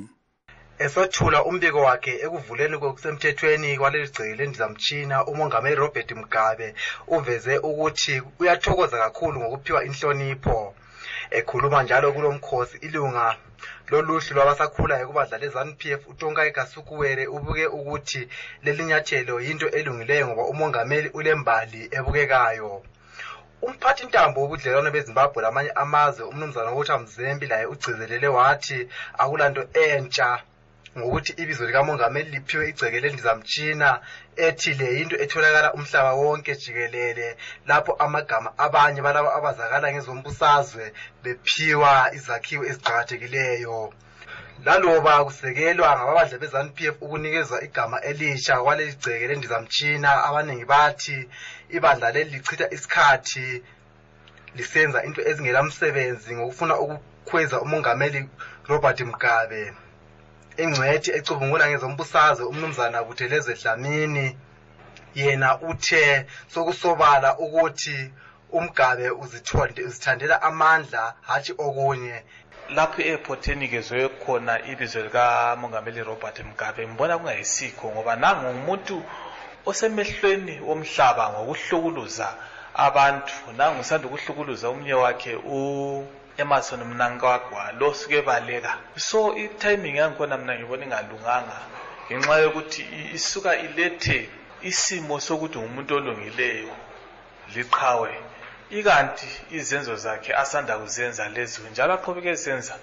Esothula umbiko wakhe ekuvuleni kokusemthethweni kwaleli gceke lendizamtshina uMongameli Robert Mugabe uveze ukuthi uyathokoza kakhulu ngokuphiwa inhlonipho. Ekhuluma njalo kulomkhosi ilunga loluhlu lwabasakhulayo kubadla lezanu P F uTongai Kasukuwere ubuke ukuthi lelinyathelo yinto elungileyo ngoba uMongameli ulembali ebukekayo. Umphathi ntambo wobudlelwano beZimbabwe lamanye amazwe umnumzana Walter Mzembi laye ugcizelele wathi akulanto entsha ngokuthi ibizo lika Mongameli liphiwe igceke lendizamtshina ethi le into etholakala umhlaba wonke jikelele lapho amagama abanye balabo abazakala ngezombusazwe bephiwa izakhiwo eziqhakathekileyo. Laloba kusekelwa ngababadla bezanu P F ukunikezwa igama elisha kwaleli gceke lendizamtshina, abaningi bathi ibandla leli lichitha isikhathi lisenza into ezingelamsebenzi ngokufuna ukukhweza uMongameli Robert Mugabe. Ingcwethi ecubungula ngezombusazwe umnumzana Buthelezwe Dlamini yena uthe sokusobala ukuthi uMgabe uzithonde uzithandela amandla hathi okunye. Lapho e-airport enikezwe khona ibizo lika Mongameli Robert Mugabe mbona kungayisikho ngoba nangu umuntu osemehlweni womhlaba ngokuhlukuluza abantu, nangu usanda ukuhlukuluza umnye wakhe u Emerson Mnangagwa lo suke baleka. So i-timing yakhona mina ngibona ingalunganga ngenxa yokuthi isuka ilethe isimo sokuthi umuntu olungileyo liqhawe ikanti izenzo zakhe asanda kuzenza lezo njalo aqhubeke ezenza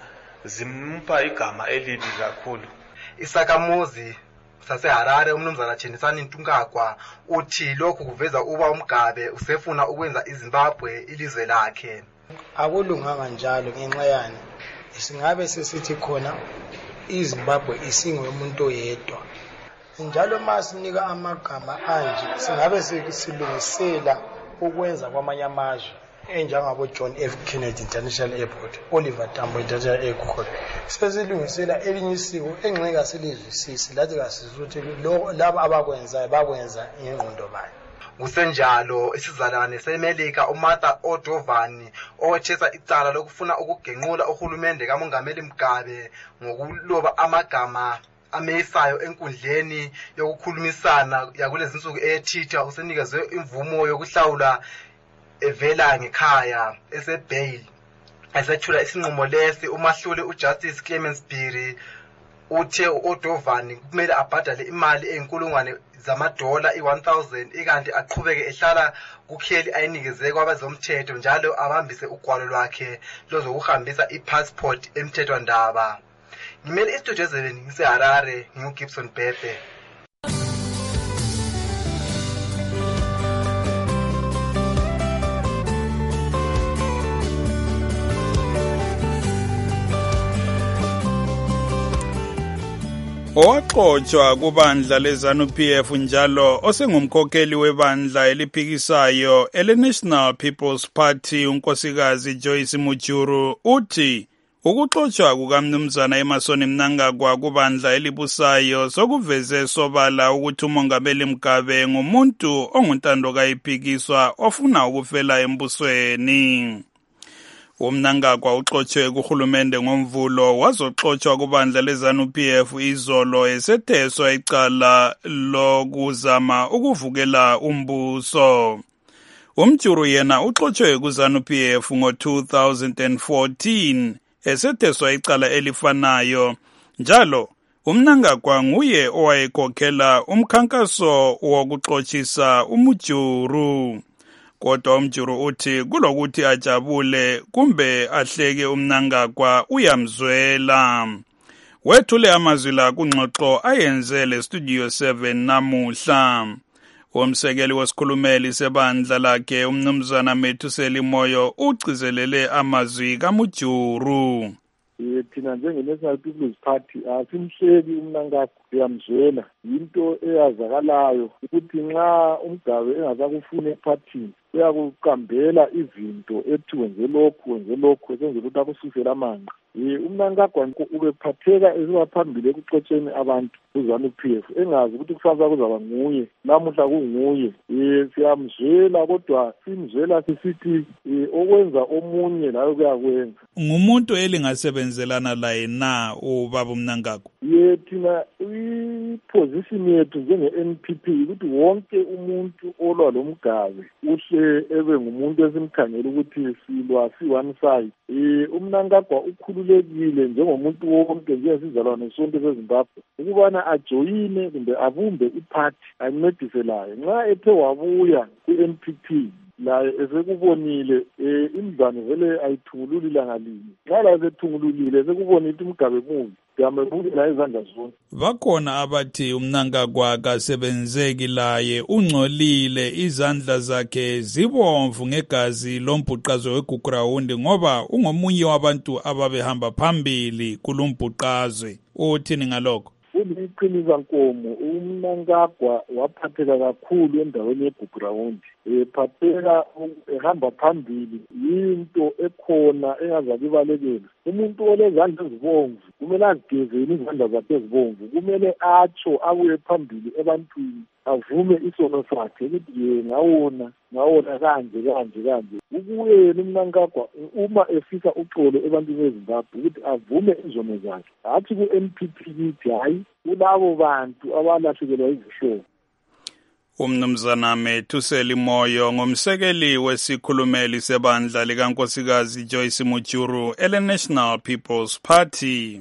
zimpa igama elibi kakhulu. Isakamuzi saseHarare umnumzana Chenisani Ntungagwa uthi lokhu kuveza uba uMgabe usefuna ukwenza iZimbabwe ilizwe lakhe. akulunganga njalo ngenxa yani singabe sesithi khona iZimbabwe isingomuntu oyedwa njalo masinika amagama anje singabe silungisela ukwenza kwamanye amazwe enjengabo John F Kennedy International Airport, Oliver Tambo International Airport. Sesilungisela elinye isiko engxenga silizwisisi lathi kasizuthi laba abakwenzayo bakwenza ingqondo bayo. Kusenjalo isizalwane seMelika uMartha O'Dovani owethesa icala lokufuna ukugenqula uhulumende kaMongameli Mugabe ngokuloba amagama ameyisayo enkundleni yokukhulumisana yakulezi insuku eTwitter usenikezwe imvumo yokuhlawula evela ngekhaya esebail. Esethula isinqumo lesi umahlule uJustice Clement Phiri uthe uO'Dovani kumele abhadale imali eyinkulungwane zamadola i-one thousand ikanti aqhubeke ehlala kukheli ayinikeze kwabazomthetho njalo abambise ugwalo lwakhe lozokuhambisa ipassport emthethwandaba. Ngimele istudio seven ngiseHarare nginguGibson Bebe. Owaxotshwa kubandla leZANU-P F njalo osengumkhokheli webandla eliphikisayo ele-National People's Party unkosikazi Joyce Mujuru uthi ukuxotshwa kukamnumzana Emmerson Mnangagwa kubandla elibusayo sokuveze sobala ukuthi uMongameli Mugabe ngumuntu onguntando kayiphikiswa ofuna ukufela embusweni. UMnangagwa uxotshwe kuhulumende ngomvulo wazoxotshwa kubandla leZANU-P F izolo esetheswa icala lokuzama ukuvukela umbuso. Umjuru yena uxotshwe kuZANU-P F ngo two thousand fourteen esetheswa icala elifanayo. Njalo uMnangagwa nguye owayekhokhela umkhankaso wokuxotshisa umjuru. Kodwa umjuru uthi kulokuthi ajabule kumbe ahleke uMnangagwa uyamzwela. Wethule amazwi la kungxoxo ayenze le Studio seven namuhla. Umsekeli wesikhulumeli sebandla lakhe umnumzana Methuseli Moyo ucizelele amazwi kaMujuru. Thina njenge-National People's Party asimhleki uMnangagwa uyamzwela. Yinto eyazakalayo ukuthi nxa uMgabe engazakufuna ephathini uyakuqambela izinto ethi wenze lokhu wenze lokhu esenzela ukuthi akususele amanqa. uMnangagwa ubephatheka esibaphambili ekuxotsheni abantu kuZANU-P F engazi ukuthi kusasa kuzaba nguye namuhla kunguye. Siyamzwela kodwa simzwela sisithi okwenza omunye layo kuyakwenza. Ngumuntu elingasebenzelana laye na ubaba uMnangagwa? Ye thina iposition yethu njenge-N P P ukuthi wonke umuntu olwa loMgabe uhle ebe ngumuntu esimkhangela ukuthi silwa si-one side. uMnangagwa ukhululekile njengomuntu wonke njengesizalwane sonke seZimbabwe ukubana ajoyine kumbe abumbe iphathi ancedise layo. Nxa ethe wabuya ku-N P P laye esekubonile imdlwane vele ayithungululi ilanga linye. Nxa laye sethungululile sekubonile ukuthi uMgabe mubi siyamebukela izandla zonke. Bakhona abathi uMnangagwa kasebenzeki laye ungcolile izandla zakhe zibomvu ngegazi lombhuqazwe weGugurawundi ngoba ungomunye wabantu ababehamba phambili kulumbhuqazwe. Uthini ngalokho? Uliqiniso nkomo uMnangagwa waphatheka kakhulu endaweni yeGugurawundi. Ephatheka ehamba phambili yinto ekhona engazakibalekela. Umuntu olezandla ezibomvu kumele azigezele izandla zakhe ezibomvu, kumele atsho abuye phambili ebantwini avume isono sakhe ukuthi ye ngawona ngawona kanje kanje kanje. Ukuye yena uMnangagwa uma efika uxolo ebantwini beZimbabwe ukuthi avume izono zakhe, hathi ku-N P P lithi hayi kulabo bantu abalahlekelwa izihlobo. Umnumzana Methuseli Moyo ngumsekeli wesikhulumeli sebandla likankosikazi Joyce Mujuru ele-National People's Party.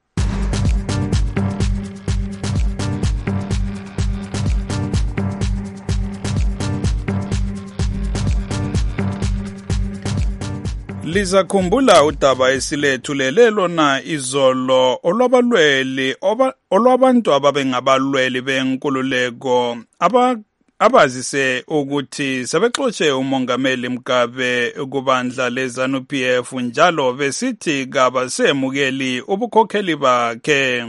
Lizakhumbula udaba esilethulele lona izolo olwabalweli olwabantu ababengabalweli benkululeko aba abazise ukuthi sebexotshe umongameli Mugabe kubandla leZANU P F njalo besithi kabasemukeli ubukhokheli bakhe.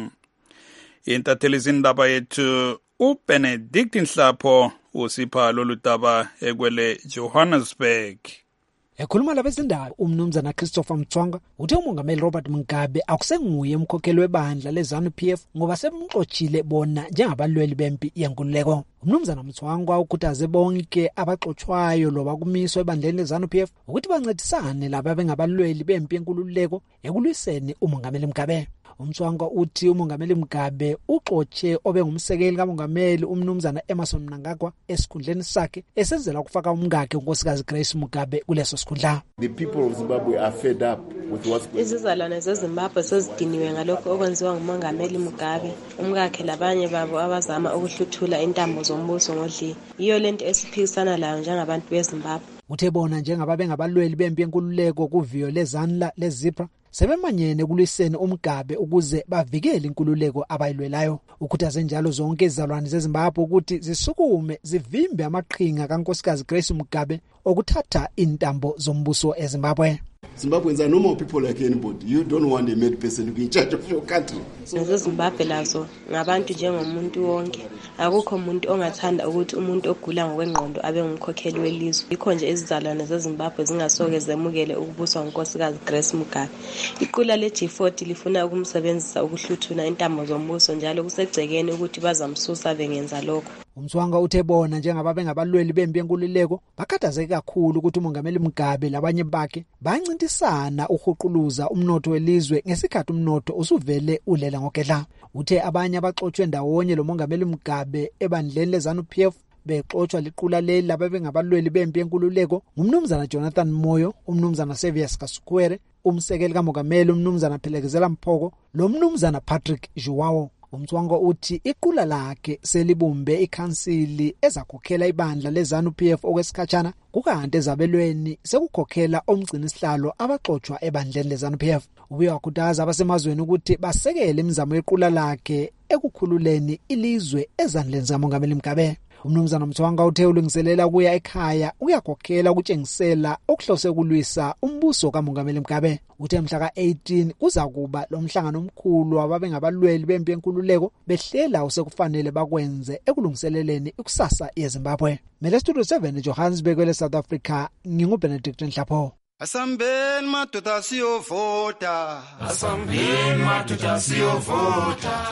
Intatheli zindaba yethu uBenedict Nhlapho usipha lolu daba ekwele Johannesburg. Ekhuluma labezindaba umnumzana Christopher Mtswanga uthe umongameli Robert Mugabe akusenguye umkhokheli webandla leZANU P F ngoba sebemxotsile bona njengabalweli bempi yenkululeko. Umnumzana Mtswanga ukhuthaze bonke abaxotshwayo loba kumiswa ebandleni leZANU P F ukuthi bancedisane laba bengabalweli bempi yenkululeko ekulwiseni umongameli Mugabe. Umtswanga uthi umongameli Mugabe uxotshe obengumsekeli kamongameli umnumzana Emmerson Mnangagwa esikhundleni sakhe esenzela ukufaka umngakhe unkosikazi Grace Mugabe kuleso sikhundla. The people of Zimbabwe are fed up with what's going on. Izizalwane zeZimbabwe sezidiniwe ngalokho okwenziwa ngumongameli Mugabe, umngakhe labanye babo abazama ukuhluthula intambo zombuso ngodli. Iyo lento esiphikisana layo njengabantu beZimbabwe. Uthe bona njengaba bengabalweli bempi yenkululeko kuviyo leZanla leZipra sebemanyene kulwiseni uMugabe ukuze bavikele inkululeko abayilwelayo. Ukhuthaze njalo zonke izizalwane zeZimbabwe ukuthi zisukume zivimbe amaqhinga kankosikazi Grace Mugabe okuthatha intambo zombuso eZimbabwe. Zimbabweans are normal people like anybody. You don't want a mad person to be in charge of your country. NeziZimbabwe lazo ngabantu njengomuntu wonke. Akukho umuntu ongathanda ukuthi umuntu ogula ngokwengqondo abe ngumkhokheli welizwe. Ikho nje izizalwane zeZimbabwe zingasoke zemukele ukubuswa ngunkosikazi Grace Mugabe. Iqula le G forty lifuna ukumsebenzisa ukuhluthuna intambo zombuso njalo kusegcekeni ukuthi bazamsusa bengenza lokho. Umtswanga uthe bona njengaba bengabalweli bempi yenkululeko bakhathazeke kakhulu ukuthi umongameli Mugabe labanye bakhe bancintisana uhuquluza umnotho welizwe ngesikhathi umnotho usuvele ulela ngogedla. Uthe abanye abaxotshwe ndawonye lo mongameli Mugabe ebandleni leZANU P F bexotshwa liqula leli laba bengabalweli bempi yenkululeko ngumnumzana Jonathan Moyo, umnumzana Sevius Kasukwere, umsekeli kamongameli umnumzana Phelekezela Mphoko, lo mnumzana Patrick Joao. Umtswanga uthi iqula lakhe selibumbe ikhansili ezakhokhela ibandla leZANU P F okwesikhatshana kukanti ezabelweni sekukhokhela omgcini sihlalo abaxotshwa ebandleni leZANU P F. Ubuye wakhuthaza abasemazweni ukuthi basekele imizamo yequla lakhe ekukhululeni ilizwe ezandleni zikamongameli Mugabe. Umnumzana Mtswanga uthe ulungiselela kuya ekhaya uyakhokhela ukutshengisela okuhlose kulwisa umbuso kamongameli Mugabe. Uthe mhla ka eighteen kuza kuba lo mhlangano omkhulu ababengabalweli bempi yenkululeko behlela usekufanele bakwenze ekulungiseleleni ikusasa yeZimbabwe. Mele Studio seven Johannesburg le South Africa, nginguBenedict Nhlapho. Asambeni madoda siyovota, asambeni madoda siyovota,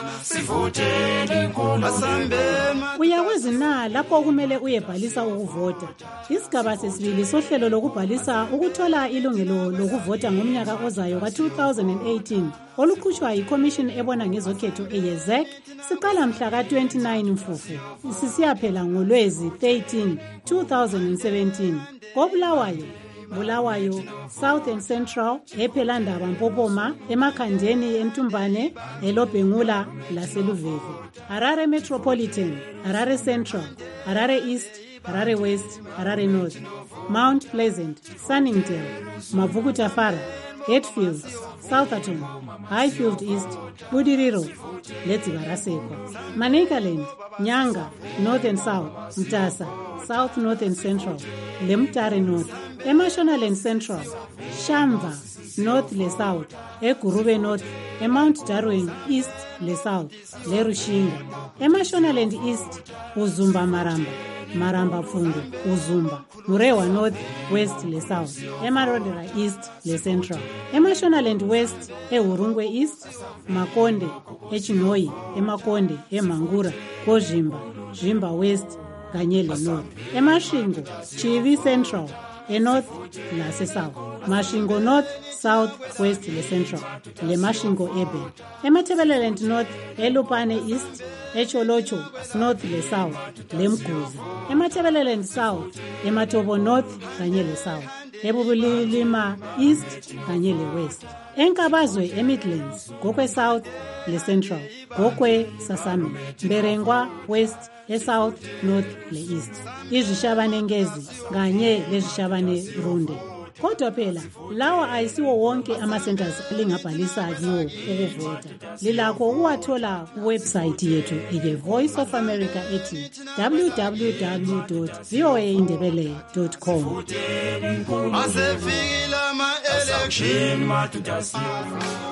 sivoteni inkulumo. Asambeni uyakwazi na lapho kumele uyebhalisa ukuvota. Isigaba sesibili sohlelo lokubhalisa ukuthola ilungelo lokuvota ngomnyaka ozayo ka two thousand eighteen olukhutshwa yiCommission ebona ngezokhetho eYezek siqala mhla ka twenty-nine Mfufu sisiyaphela ngoLwezi thirteen two thousand seventeen. Kobulawayo Bulawayo, South and Central, ePhelandaba Mpopoma, eMakhandeni eNtumbane, eLobhengula laseLuveve. Harare Metropolitan, Harare Central, Harare East, Harare West, Harare North, Mount Pleasant, Sunningdale, Mavukutafara, Hatfield, Southerton, Highfield East, Budiriro, Letsibaraseko. Manicaland, Nyanga, North and South, Mtasa, South, North and Central, Lemtare North, eMashonaland Central, Shamva, North le South, eGurube North, eMount Darwin East le South, le Rushinga, eMashonaland East, Uzumba Maramba, Maramba Fundu, Uzumba, Murewa North, West le South, eMarodera East le Central, eMashonaland West, eUrungwe East, Makonde, eChinoi, eMakonde, eMangura, Kozhimba, Zhimba West, kanye le North, eMashingo, Chivi Central, eNorth lase-South, Mashingo North, South, West le Central, le Mashingo Urban, eMatabeleland North, eLupane East, eCholocho North le South, le Mguzi, eMatabeleland South, eMatobo North kanye le South, eBubulilima East kanye le West, eNkabazwe eMidlands, Gokwe South le Central, Gokwe Sasami, Mberengwa West, eSouth, North le East, izishabane Ngezi kanye lezishabane Runde, kodwa phela lawa ayisiwo wonke ama-centers lingabhalisa kiwo ukuvota. Lilakho ukuwathola kuwebsayithi yethu ike Voice of America ethi w w w dot v o a indebele dot com. Asefikile ama-election matutasiyo.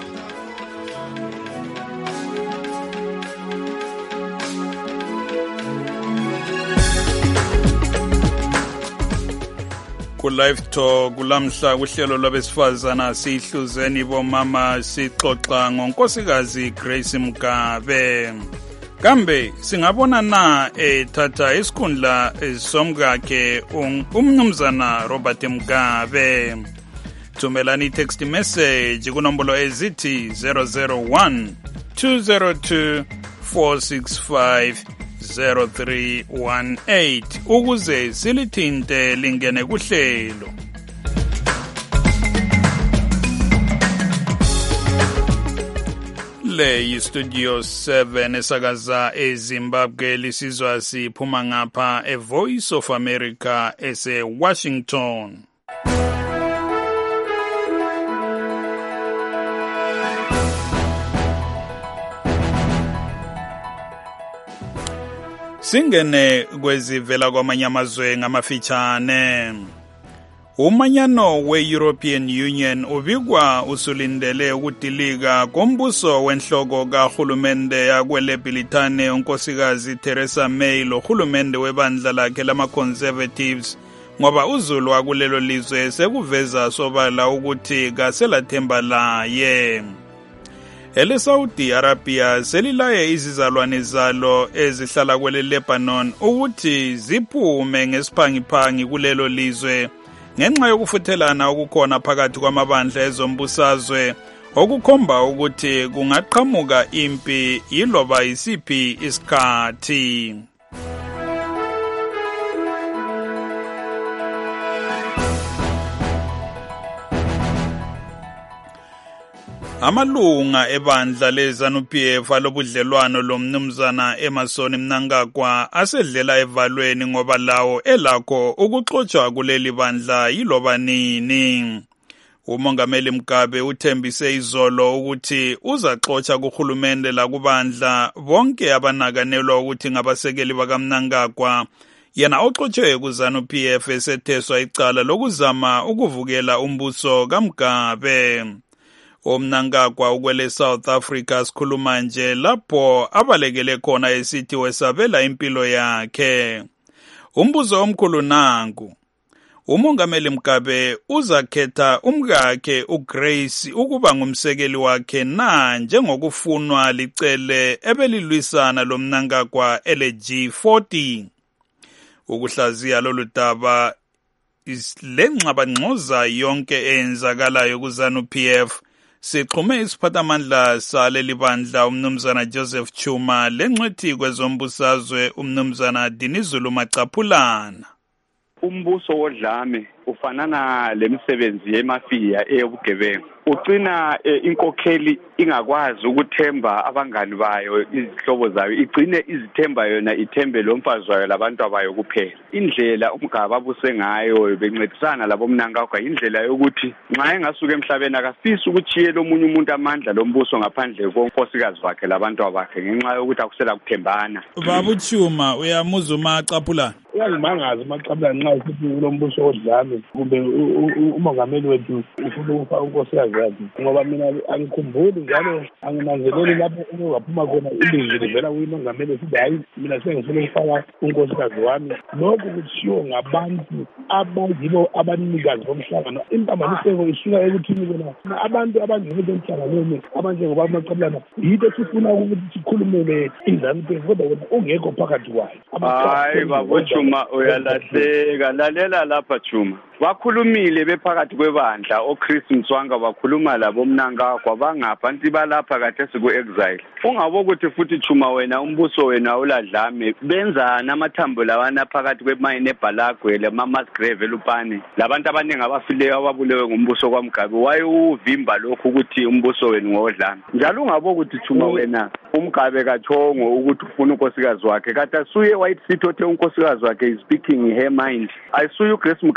Ku-live talk kulamhla kuhlelo lwabesifazana sihluzeni bomama sixoxa ngonkosikazi Grace Mugabe. Kambe singabona na ethatha isikhundla somkakhe umnumzana Robert Mugabe. Thumelani text message kunombolo ezithi zero zero one two zero two four six five zero three one eight ukuze silithinte lingene kuhlelo. Le yi Studio seven esakaza eZimbabwe lisizwa siphuma ngapha e Voice of America ese Washington. Singene kwezivela kwamanye amazwe ngamafitshane. Umanyano we-European Union ubikwa usulindele ukudilika kombuso wenhloko kahulumende yakwele Britane unkosikazi Theresa May lohulumende webandla lakhe lama-Conservatives ngoba uzulu kulelo lizwe sekuveza sobala ukuthi kaselathemba laye. Ele Saudi Arabia selilaye izizalwane zalo ezihlala kwele Lebanon ukuthi ziphume ngesiphangiphangi kulelo lizwe ngenxa yokufuthelana okukhona phakathi kwamabandla ezombusazwe okukhomba ukuthi kungaqhamuka impi yiloba isiphi isikhathi. Amalunga ebandla leZANU-P F alobudlelwano lomnumzana Emmerson Mnangagwa asedlela evalweni ngoba lawo elakho ukuxotsha kuleli bandla yiloba nini. Umongameli Mugabe uthembise izolo ukuthi uzaxotsha kuhulumende la kubandla bonke abanakanelwa ukuthi ngabasekeli bakaMnangagwa. Yena oxotshwe kuZANU-P F esetheswa icala lokuzama ukuvukela umbuso kaMugabe. Umnangagwa ukwele South Africa sikhuluma nje lapho abalekele khona esithi wesabela impilo yakhe. Umbuzo omkhulu nanku. Umongameli Mugabe uzakhetha umkakhe uGrace ukuba ngumsekeli wakhe na njengokufunwa licele ebelilwisana lomnangagwa ele G forty. Ukuhlaziya lolu daba lenxabangxoza yonke eyenzakalayo kuZANU-P F. Sixhume isiphathamandla saleli bandla umnumzana Joseph Chuma lencwethi kwezombusazwe umnumzana Dinizulu Macaphulana. Umbuso wodlame ufanana lemisebenzi yemafiya eyobugebengu. Ucina e, inkokheli ingakwazi ukuthemba abangani bayo izihlobo zayo, igcine izithemba yona ithembe lomfazi wayo labantu abayo kuphela. Indlela uMgaba abuse ngayo bencedisana labo Mnangagwa indlela yokuthi nxa engasuka emhlabeni akafisi ukuchiyela omunye umuntu amandla lombuso ngaphandle konkosikazi wakhe labantu abakhe ngenxa yokuthi akusela kuthembana. Babu Chuma uyamuza uMacaphulana. Uyangimangaza uMacaphulana nxa isithi kulombuso odlame kumbe umongameli wethu ufuna ukufa unkosikazi yakhe, ngoba mina angikhumbuli njalo anginanzeleli lapho ukuphuma khona ilizwi livela kumongameli sithi hayi mina sengifuna ukufaka unkosikazi wami. Lokhu kushiwo ngabantu abazibo abanikazi bomhlangano. Impambaniseko isuka ekuthini bona abantu abanjengabo emhlanganweni abanjengoba uMacaphulana yito sifuna ukuthi sikhulumele iZANU-P F kodwa ungekho phakathi kwayo. Hayi babo Chuma uyalahleka, lalela lapha Chuma. Wakhulumile bephakathi kwebandla oChris Mtswanga wakhuluma labo Mnangagwa bangaphansi balapha kade siku exile. Ungabo ukuthi futhi Chuma wena umbuso wena uladlame benza namathambo lawana phakathi kwemayini eBalagwe leMamasgrave eLupane. Labantu abaningi abafileyo ababulewe ngumbuso kwaMgabe waye uvimba lokhu ukuthi umbuso wenu ngodlame. Njalo ungabo ukuthi Chuma wena uMgabe kathongo ukuthi ufuna unkosikazi wakhe kade asuye white seat othe unkosikazi wakhe is speaking her mind. Ayisuye uGrace Mugabe otshela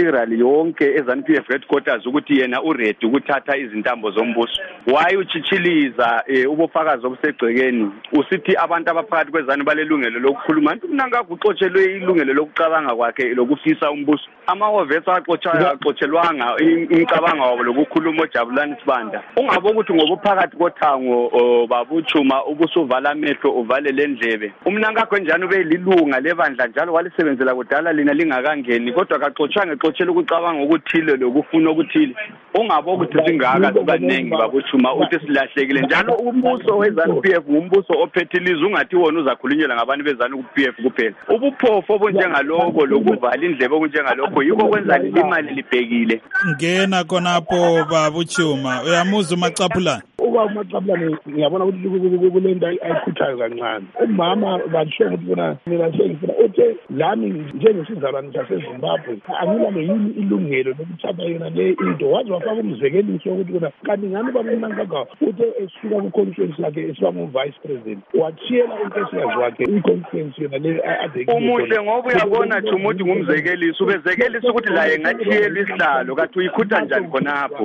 clearly yonke ezanu P F headquarters ukuthi yena uready ukuthatha izintambo zombuso. Why uchichiliza eh, ubufakazi obusegcekeni usithi abantu abaphakathi kwezanu balelungelo lokukhuluma uMnangagwa uxotshelwe ilungelo lokucabanga kwakhe lokufisa umbuso. Amahhovesi axotshayo axotshelwanga imicabango wabo lokukhuluma oJabulani Sibanda. Ungabe ukuthi ngobuphakathi kothango babuchuma ubusuvala amehlo uvale lendlebe. UMnangagwa njani ube lilunga lebandla njalo walisebenzela kudala lina lingakangeni kodwa akaxotshwa ngexotshela ukucabanga ukuthile lokufuna ukuthile. Ungabe ukuthi singaka sibaningi babuchuma uthi silahlekile njalo umbuso weZanu P F umbuso ophethiliza ungathi wona uzakhulunyelwa ngabantu bezanu ku P F kuphela. Ubuphofu obunjengaloko lokuvala indlebe obunjengaloko yiko kwenza imali libhekile. Ngena khonapho babuchuma uyamuza uMacaphulana. Uba uMacaphulana ngiyabona ukuthi kulento ayikhuthayo kancane. Umama basho ukuthi bona mina sengifuna uthe lami njengesizalwane saseZimbabwe angilalo yini ilungelo lokuthatha yona le into wazi wafaka umzekeliso ukuthi bona kanti ngani babuMnangagwa uthe esuka ku conference yakhe esiba mu vice president wathiyela unkosikazi wakhe i-conference yona le adeki. Umuhle ngoba uyabona Thumuthi ngumzekeliso ubezekelisa ukuthi la engathiyela isihlalo kathi uyikhutha njani khonapho.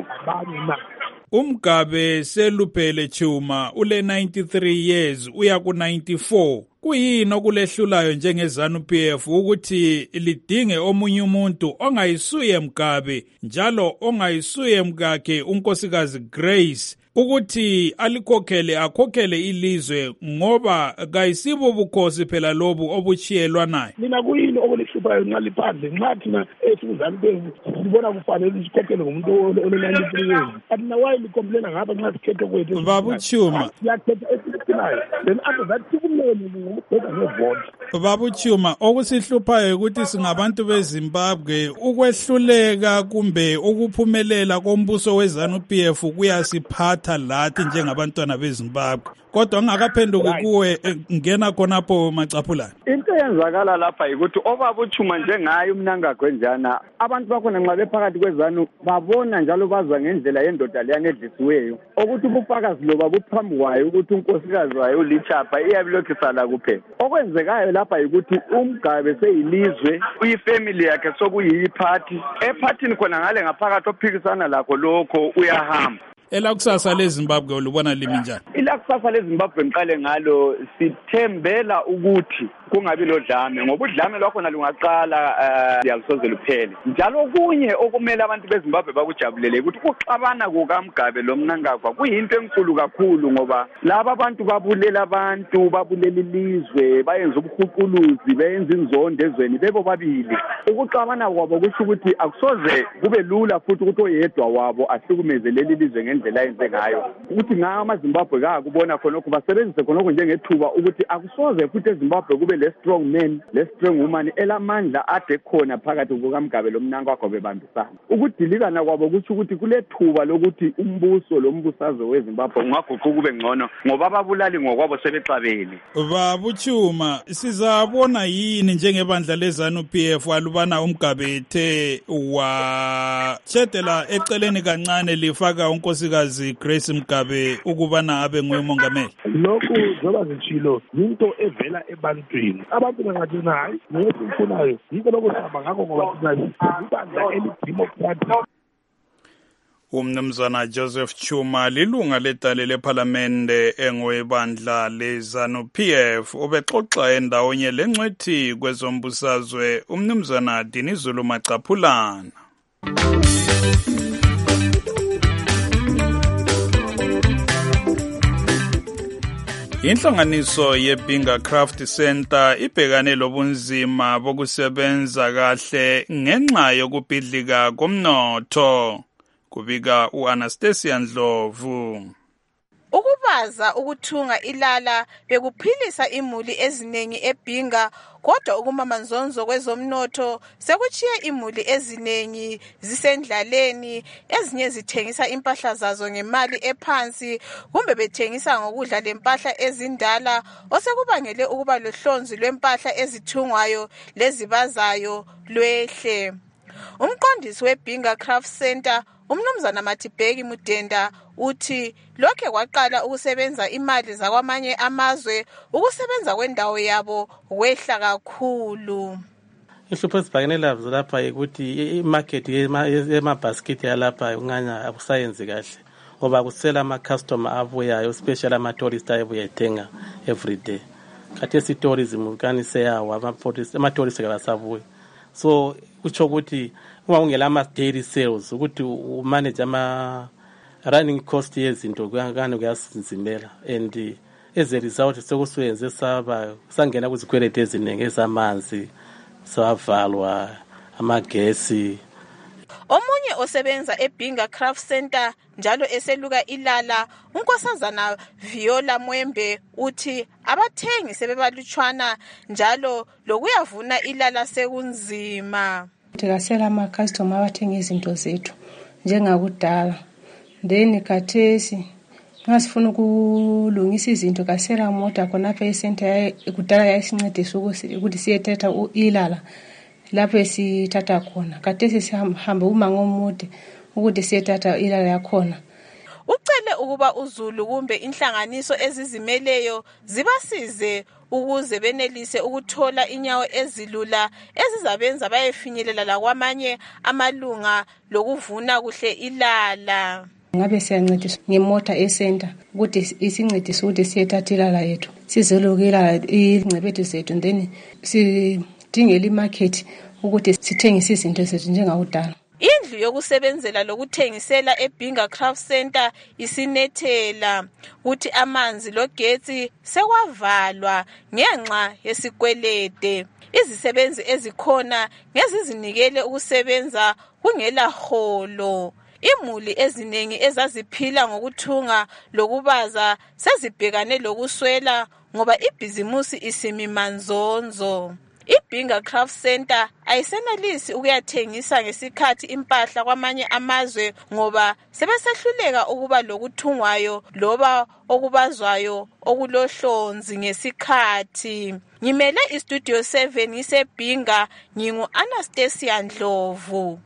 Umgabe Seluphele Chuma ule ninety-three years uya ku ninety-four. Kuyini okulehlulayo njengezanu P F ukuthi lidinge omunye umuntu ongayisuye Mgabe njalo ongayisuye mkakhe unkosikazi Grace ukuthi alikhokhele akhokhele ilizwe ngoba kayisibo bukhosi phela lobu obuchiyelwa naye. Mina kuyini okulihluphayo nxa liphandle nxa thina esizanu P F sibona kufanele sikhokhele ngomuntu ole-ninety-three years athina wayi likomplena ngapha nxa sikhethe kwethu babuchuma siyakhetha esikuphinayo then after that sikumele ngokubheka ngevoti. Babuchuma okusihluphayo ukuthi singabantu beZimbabwe ukwehluleka kumbe ukuphumelela kombuso weZanu P F kuyasiphatha lathi njengabantwana beZimbabwe kodwa ngakaphenduki kuwe ngena khonapho Macaphulana. Into eyenzakala lapha ukuthi obabuchuma njengaye uMnangagwa njana abantu bakhona nxa bephakathi kwezanu babona njalo bazwa ngendlela yendoda leyane edlisiweyo ukuthi ubufakazi loba buphambi kwayo ukuthi unkosikazi wayo uLichapha iyabilokhisa kuphela. Okwenzekayo lapha ukuthi uMgabe seyilizwe uyifamily yakhe sokuyiphathi ephathini khona ngale ngaphakathi ophikisana lakho lokho uyahamba. Elakusasa leZimbabwe ulubona limi njani? Elakusasa leZimbabwe ngiqale ngalo sithembela ukuthi kungabi lodlame ngoba udlame lwakhona lungaqala yakusoze luphele. Njalo kunye okumele abantu beZimbabwe bakujabulele ukuthi ukuxabana kukaMgabe loMnangagwa kuyinto enkulu kakhulu ngoba laba abantu babulela abantu babulela ilizwe bayenza ubuhuquluzi bayenza inzondo ezweni bebo babili. Ukuxabana kwabo kusho ukuthi akusoze kube lula futhi ukuthi oyedwa wabo ahlukumeze leli lizwe ngendlela ayenze ngayo. Ukuthi ngayo amaZimbabwe kakubona khonokho basebenzise khonokho njengethuba ukuthi akusoze futhi eZimbabwe kube le strong man le strong woman elamandla ade khona phakathi kukaMgabe loMnangagwa bebambisana. Ukudilikana kwabo kusho ukuthi kule thuba lokuthi umbuso lombusazwe weZimbabwe ungaguquka kube ngcono ngoba ababulali ngokwabo sebexabene. Babuchuma sizabona yini njengebandla leZanu P F alubana uMgabe ethe wachedela eceleni kancane lifaka unkosikazi Grace Mgabe ukubana abe ngumongameli. Lokhu njoba zitshilo into evela ebantwini abantu bengathi nayi ngiyesifunayo yiko lokuhamba ngakho ngoba thina ibandla elidemocratic. Umnumzana Joseph Chuma lilunga ledale leParliamente engwebandla leZanu P F ubexoxa endawonye lencwethi kwezombusazwe umnumzana Dinizulu Macaphulana. Inhlanganiso yeBinga Craft Center ibhekane lobunzima bokusebenza kahle ngenxa yokubhidlika komnotho. Kubika uAnastasia Ndlovu. Ukubaza ukuthunga ilala bekuphilisa imuli eziningi eBinga kodwa ukumamanzonzo kwezomnotho sekuchiye imuli eziningi zisendlaleni ezinye zithengisa impahla zazo ngemali ephansi kumbe bethengisa ngokudla lempahla ezindala osekubangele ukuba lohlonzi lwempahla ezithungwayo lezibazayo lwehle. Umqondisi weBinga Craft Center umnumzana Mathibheki Mudenda uthi lokho kwaqala ukusebenza imali zakwamanye amazwe ukusebenza kwendawo yabo wehla kakhulu. Inhlupho esibhekene lazo lapha ukuthi i-market yema-basket yalapha unganya akusayenzi kahle ngoba kusela ama-customer abuyayo, especially ama-tourist ayebuya ethenga every day. Khathesi i-tourism kani seyawa, ama-tourist kabasabuyi. So kutsho ukuthi uma ungela ama-daily sales ukuthi umanage ama-running cost yezinto kani kuyasinzimela, and as a result sekusuyenze saba sangena kuzikweleti eziningi ezamanzi, savalwa amagesi. Omunye osebenza eBinga Craft Center njalo eseluka ilala, unkosazana Viola Mwembe uthi abathengi sebebalutshwana njalo lokuyavuna ilala sekunzima. Tikasela ama customer abathenga izinto zethu njengakudala. Then khathesi ngasifuna ukulungisa izinto kasela mota khona phe center kudala yayisincedisa ukuthi siyethatha ilala lapho sithatha khona. Khathesi sihamba umango omude ukuthi siyethatha ilala yakhona. Ucele ukuba uZulu kumbe inhlanganiso ezizimeleyo zibasize ukuze benelise ukuthola inyawo ezilula ezizabenza bayefinyelela la kwamanye amalunga lokuvuna kuhle ilala. Ngabe siyancediswa ngemota esenta ukuthi isincedise ukuthi siyethatha ilala yethu sizelukela ingcebethu zethu, then sidingela imarket ukuthi sithengise izinto zethu njengakudala. Indlu yokusebenzela lokuthengisela eBinga Craft Center isinethela ukuthi amanzi logetsi sekwavalwa ngenxa yesikwelede. Izisebenzi ezikhona ngezizinikele ukusebenza kungela holo. Imuli eziningi ezaziphila ngokuthunga lokubaza sezibhekane lokuswela ngoba ibhizimusi isimi manzonzo. iBinga Craft Center ayisenelisi ukuyathengisa ngesikhathi impahla kwamanye amazwe ngoba sebesehluleka ukuba lokuthungwayo loba okubazwayo okulohlonzi ngesikhathi. Ngimele iStudio seven ngiseBinga, ngingu Anastasia Ndlovu.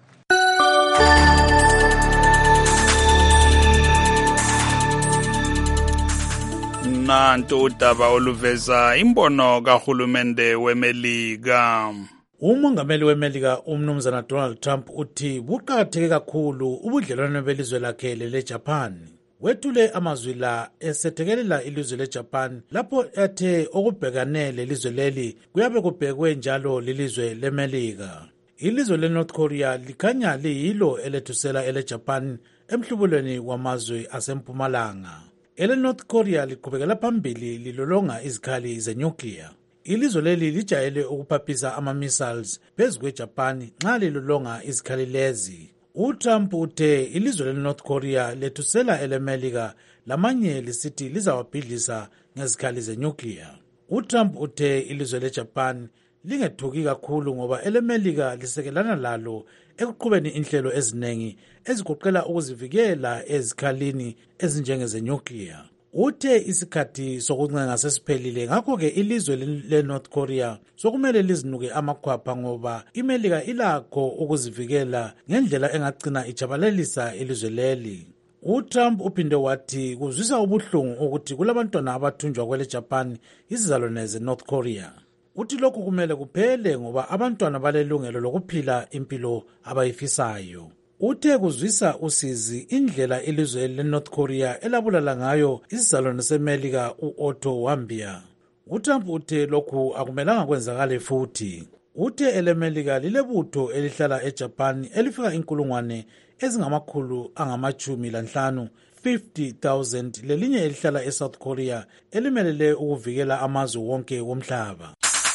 Nanto udaba oluveza imbono kahulumende weMelika. Umongameli weMelika umnumzana Donald Trump uthi buqakatheke kakhulu ubudlelwano belizwe lakhe leJapan. Wethule amazwi la esethekelela ilizwe leJapan lapho ethe okubhekane lelizwe leli kuyabe kubhekwe njalo lilizwe leMelika. Ilizwe leNorth Korea likhanya liyilo elethusela eleJapan emhlubulweni wamazwe asempumalanga. Ele North Korea liqhubekela phambili lilolonga izikhali zenuclear. Ilizwe leli lijayele ukuphaphisa ama-missiles phezu kweJapan nxa lilolonga izikhali lezi. UTrump uthe ilizwe leNorth Korea lethusela eleMelika lamanye lisithi lizawabhidlisa ngezikhali zenuclear. UTrump uthe ilizwe leJapan lingethuki kakhulu ngoba eleMelika lisekelana lalo ekuqhubeni inhlelo eziningi ezigoqela ukuzivikela ezikhalini ezinjengezenuclear. Uthe isikhathi sokuncenga sesiphelile, ngakho-ke ilizwe leNorth Korea sokumele lizinuke amakhwapha ngoba iMelika ilakho ukuzivikela ngendlela engagcina ijabalelisa ilizwe leli. UTrump uphinde wathi kuzwisa ubuhlungu ukuthi kulabantwana abathunjwa kweleJapan izizalwane zeNorth Korea. Uthi lokhu kumele kuphele ngoba abantwana balelungelo lokuphila impilo abayifisayo. Uthe kuzwisa usizi indlela ilizwe leNorth Korea elabulala ngayo isizalwane seMelika uOtto Warmbier. UTrump uthe lokhu akumelanga kwenzakale futhi. Uthe eleMelika lilebutho elihlala eJapan elifika inkulungwane ezingamakhulu angamachumi lanhlanu fifty thousand lelinye elihlala eSouth Korea elimelele ukuvikela amazwe wonke womhlaba.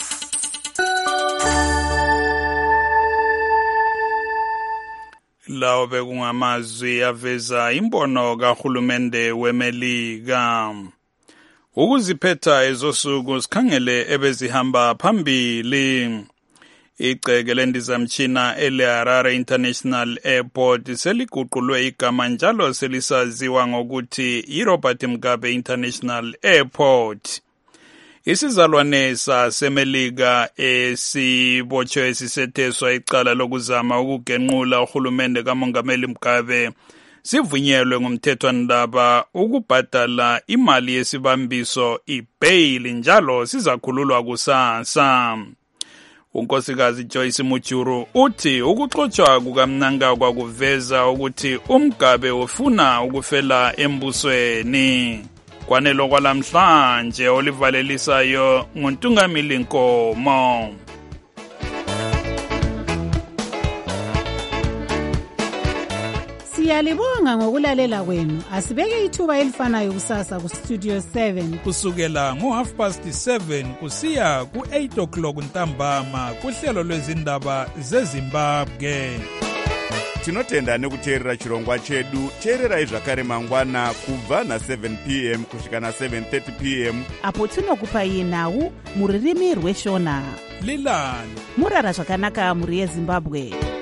Lawo bekungamazwi aveza imbono kahulumende weMelika. Ukuziphetha ezosuku sikhangele ebezihamba phambili. Igceke lendizamtshina eleHarare International Airport seliguqulwe igama njalo selisaziwa ngokuthi iRobert Mugabe International Airport. Isizalwane saseMelika esibotshwe sisetheswa icala lokuzama ukugenqula uhulumende kaMongameli Mugabe sivunyelwe ngumthethwandaba ukubhadala imali yesibambiso ibail njalo sizakhululwa kusasa. unkosikazi Joyce Mujuru uthi ukuxotshwa kukaMnangagwa kuveza ukuthi uMgabe ufuna ukufela embusweni. Kwanelo kwalamhlanje olivalelisayo nguNtungamili Nkomo. Siyalibonga ngokulalela kwenu. Asibeke ithuba elifanayo kusasa ku Studio seven kusukela ngo half past seven kusiya ku eight o'clock ntambama kuhlelo lwezindaba zeZimbabwe. Tinotenda nekuteerera chirongwa chedu. Teererai zvakare mangwana kubva na seven p m kusvika na seven thirty p m apo tinokupai nhau muririmi rweshona. Lilani murara zvakanaka muri yeZimbabwe.